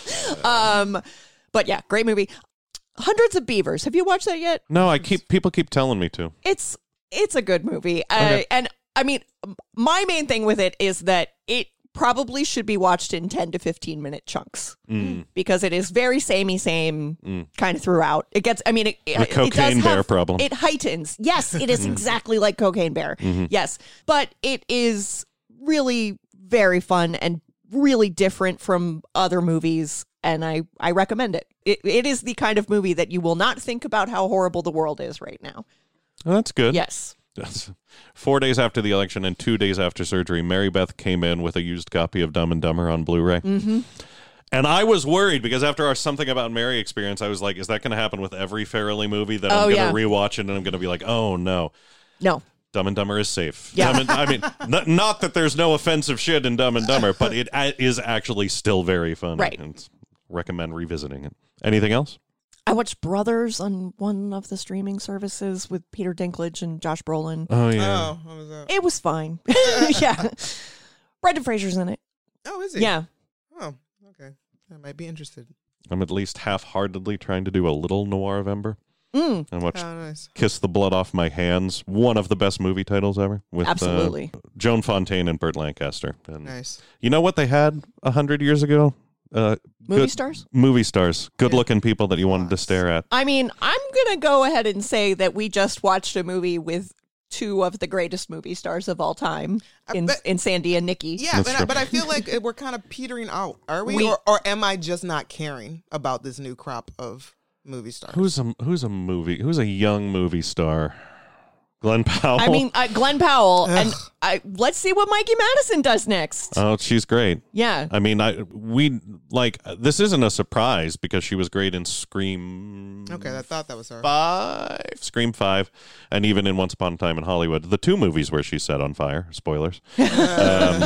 Speaker 2: Um, but yeah, great movie. Hundreds of Beavers. Have you watched that yet?
Speaker 1: No, I keep people keep telling me to.
Speaker 2: It's it's a good movie.
Speaker 1: Okay.
Speaker 2: Uh, and I mean, my main thing with it is that it probably should be watched in ten to fifteen minute chunks
Speaker 1: Mm.
Speaker 2: because it is very samey same
Speaker 1: Mm.
Speaker 2: kind of throughout. It gets, I mean, it,
Speaker 1: The
Speaker 2: it, it does
Speaker 1: cocaine bear
Speaker 2: have-
Speaker 1: problem.
Speaker 2: It heightens. Yes, it is exactly like Cocaine Bear.
Speaker 1: Mhm.
Speaker 2: Yes. But it is really very fun and really different from other movies. And I, I recommend it. it. It is the kind of movie that you will not think about how horrible the world is right now.
Speaker 1: Oh, that's good.
Speaker 2: Yes.
Speaker 1: That's four days after the election and two days after surgery, Mary Beth came in with a used copy of Dumb and Dumber on Blu-ray.
Speaker 2: Mm-hmm.
Speaker 1: And I was worried because after our Something About Mary experience, I was like, is that going to happen with every Farrelly movie that I'm
Speaker 2: Oh,
Speaker 1: going to
Speaker 2: yeah.
Speaker 1: rewatch it and I'm going to be like, oh, no.
Speaker 2: No.
Speaker 1: Dumb and Dumber is safe.
Speaker 2: Yeah.
Speaker 1: Dumb and, I mean, n- not that there's no offensive shit in Dumb and Dumber, but it a- is actually still very fun.
Speaker 2: Right.
Speaker 1: And recommend revisiting it. Anything else?
Speaker 2: I watched Brothers on one of the streaming services with Peter Dinklage and Josh Brolin.
Speaker 1: Oh, yeah.
Speaker 5: Oh, what was that?
Speaker 2: It was fine. Yeah. Brendan Fraser's in it.
Speaker 5: Oh, is he?
Speaker 2: Yeah.
Speaker 5: Oh, okay. I might be interested.
Speaker 1: I'm at least half-heartedly trying to do a little Noir-Vember.
Speaker 2: Mm.
Speaker 1: I watched
Speaker 5: Oh, nice.
Speaker 1: Kiss the Blood Off My Hands, one of the best movie titles ever. With,
Speaker 2: Absolutely.
Speaker 1: Uh, Joan Fontaine and Burt Lancaster. And
Speaker 5: Nice.
Speaker 1: you know what they had a hundred years ago? Uh,
Speaker 2: Movie
Speaker 1: good-
Speaker 2: stars?
Speaker 1: Movie stars. Good-looking people that you wanted to stare at.
Speaker 2: I mean, I'm going to go ahead and say that we just watched a movie with two of the greatest movie stars of all time in,
Speaker 5: but-
Speaker 2: in Sandy and Nikki.
Speaker 5: Yeah,
Speaker 1: That's
Speaker 5: but I,
Speaker 1: true.
Speaker 5: but I feel like it- we're kind of petering out. Are we?
Speaker 2: We-
Speaker 5: or, or am I just not caring about this new crop of movie stars?
Speaker 1: Who's a who's a movie? Who's a young movie star? Glenn Powell.
Speaker 2: I mean, uh, Glenn Powell. And I, let's see what Mikey Madison does next.
Speaker 1: oh, she's great.
Speaker 2: Yeah.
Speaker 1: I mean, I we like this isn't a surprise because she was great in Scream.
Speaker 5: Okay, I thought that was her.
Speaker 1: Five, Scream Five, and even in Once Upon a Time in Hollywood, the two movies where she's set on fire. Spoilers. um,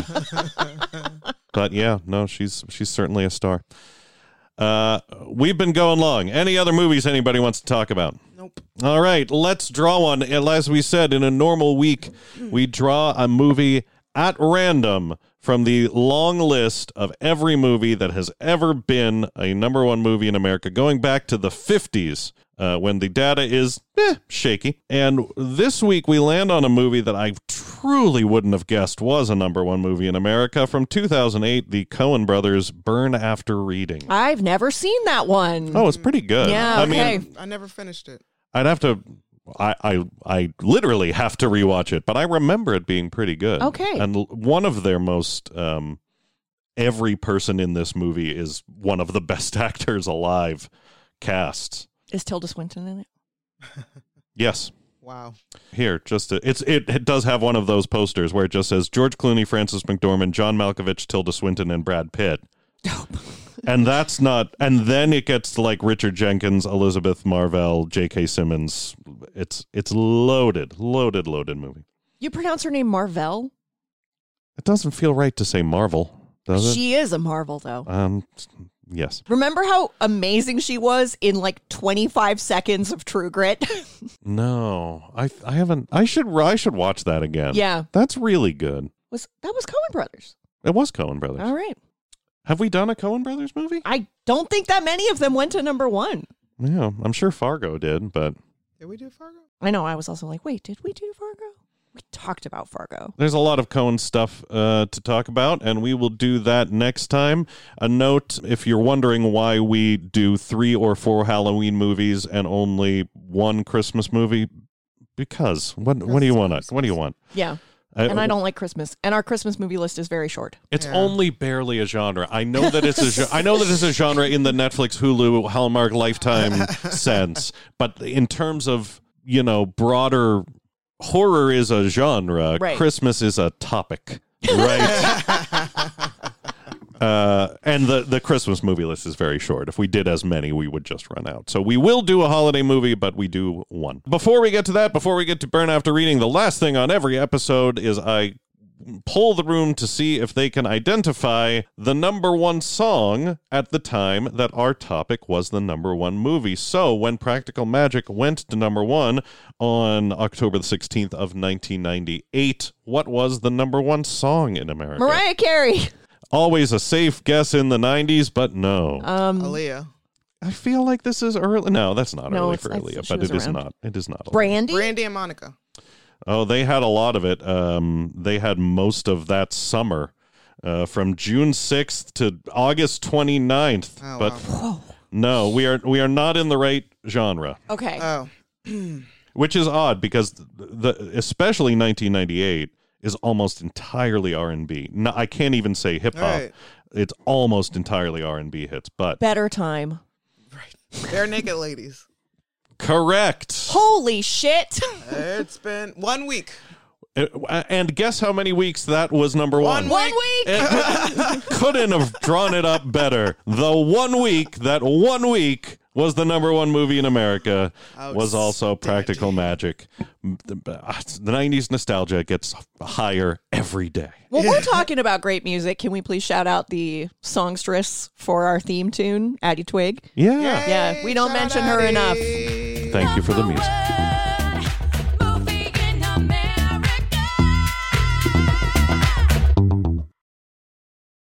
Speaker 1: but yeah, no, she's she's certainly a star. Uh, we've been going long. Any other movies anybody wants to talk about?
Speaker 5: Nope.
Speaker 1: All right, let's draw one. And as we said, in a normal week, we draw a movie at random from the long list of every movie that has ever been a number one movie in America, going back to the fifties, uh, when the data is eh, shaky. And this week, we land on a movie that I truly wouldn't have guessed was a number one movie in America from two thousand eight, the Coen brothers' Burn After Reading.
Speaker 2: I've never seen that one.
Speaker 1: Oh, it's pretty good.
Speaker 2: Yeah,
Speaker 1: I
Speaker 2: okay.
Speaker 1: mean,
Speaker 5: I never finished it.
Speaker 1: I'd have to, I, I, I literally have to rewatch it, but I remember it being pretty good.
Speaker 2: Okay.
Speaker 1: And l- one of their most, um, every person in this movie is one of the best actors alive casts.
Speaker 2: Is Tilda Swinton in it?
Speaker 1: Yes.
Speaker 5: Wow.
Speaker 1: Here, just to, it's it, it does have one of those posters where it just says George Clooney, Frances McDormand, John Malkovich, Tilda Swinton, and Brad Pitt. And that's not, and then it gets to like Richard Jenkins, Elizabeth Marvell, J K. Simmons. It's it's loaded, loaded, loaded movie.
Speaker 2: You pronounce her name Marvell?
Speaker 1: It doesn't feel right to say Marvel, does it?
Speaker 2: She is a Marvel, though.
Speaker 1: Um, yes.
Speaker 2: Remember how amazing she was in like twenty-five seconds of True Grit?
Speaker 1: No, I I haven't. I should I should watch that again.
Speaker 2: Yeah.
Speaker 1: That's really good.
Speaker 2: was That was Coen Brothers.
Speaker 1: It was Coen Brothers.
Speaker 2: All right.
Speaker 1: Have we done a Coen Brothers movie?
Speaker 2: I don't think that many of them went to number one.
Speaker 1: Yeah, I'm sure Fargo did, but
Speaker 5: Did we do Fargo?
Speaker 2: I know. I was also like, wait, did we do Fargo? We talked about Fargo.
Speaker 1: there's a lot of Coen stuff uh, to talk about, and we will do that next time. A note, if you're wondering why we do three or four Halloween movies and only one Christmas movie, Because what? What do you want? What do you want?
Speaker 2: Yeah.
Speaker 1: I,
Speaker 2: And I don't like Christmas. And our Christmas movie list is very short.
Speaker 1: It's
Speaker 5: Yeah.
Speaker 1: only barely a genre. I know that it's a. gen- I know that it's a genre in the Netflix, Hulu, Hallmark, Lifetime sense. But in terms of you know broader, horror is a genre.
Speaker 2: Right.
Speaker 1: Christmas is a topic. Right. Uh, and the, the Christmas movie list is very short. If we did as many, we would just run out. So we will do a holiday movie, but we do one. Before we get to that, before we get to Burn After Reading, the last thing on every episode is I poll the room to see if they can identify the number one song at the time that our topic was the number one movie. So when Practical Magic went to number one on October the sixteenth of nineteen ninety-eight, what was the number one song in America?
Speaker 2: Mariah Carey.
Speaker 1: Always a safe guess in the nineties, but no.
Speaker 2: Um,
Speaker 5: Aaliyah.
Speaker 1: I feel like this is early. No, that's not
Speaker 2: No,
Speaker 1: early
Speaker 2: it's-
Speaker 1: for
Speaker 2: I-
Speaker 1: Aaliyah,
Speaker 2: she
Speaker 1: but
Speaker 2: was
Speaker 1: it is
Speaker 2: around.
Speaker 1: not. It is not.
Speaker 2: Brandy.
Speaker 5: Brandy and Monica.
Speaker 1: Oh, they had a lot of it. Um, they had most of that summer uh, from June sixth to August twenty-ninth.
Speaker 5: Oh,
Speaker 1: but
Speaker 5: wow.
Speaker 1: no, we are we are not in the right genre,
Speaker 2: Okay.
Speaker 5: Oh.
Speaker 1: which is odd because the especially nineteen ninety-eight is almost entirely R and B. No, I can't even say hip hop.
Speaker 5: Right.
Speaker 1: It's almost entirely R and B hits, but
Speaker 2: Better Time.
Speaker 5: Bare Naked Ladies.
Speaker 1: correct.
Speaker 2: Holy shit.
Speaker 5: It's been one week.
Speaker 1: Uh, And guess how many weeks that was number one?
Speaker 5: One
Speaker 2: One week.
Speaker 1: It couldn't have drawn it up better. The one week, that one week was the number one movie in America, was also Practical Magic. The nineties nostalgia gets higher every day.
Speaker 2: Well, we're talking about great music. Can we please shout out the songstress for our theme tune, Addie Twig?
Speaker 1: Yeah.
Speaker 2: Yeah, we don't
Speaker 5: Shout
Speaker 2: mention
Speaker 5: out
Speaker 2: her enough.
Speaker 5: Addie.
Speaker 1: Thank you for the music.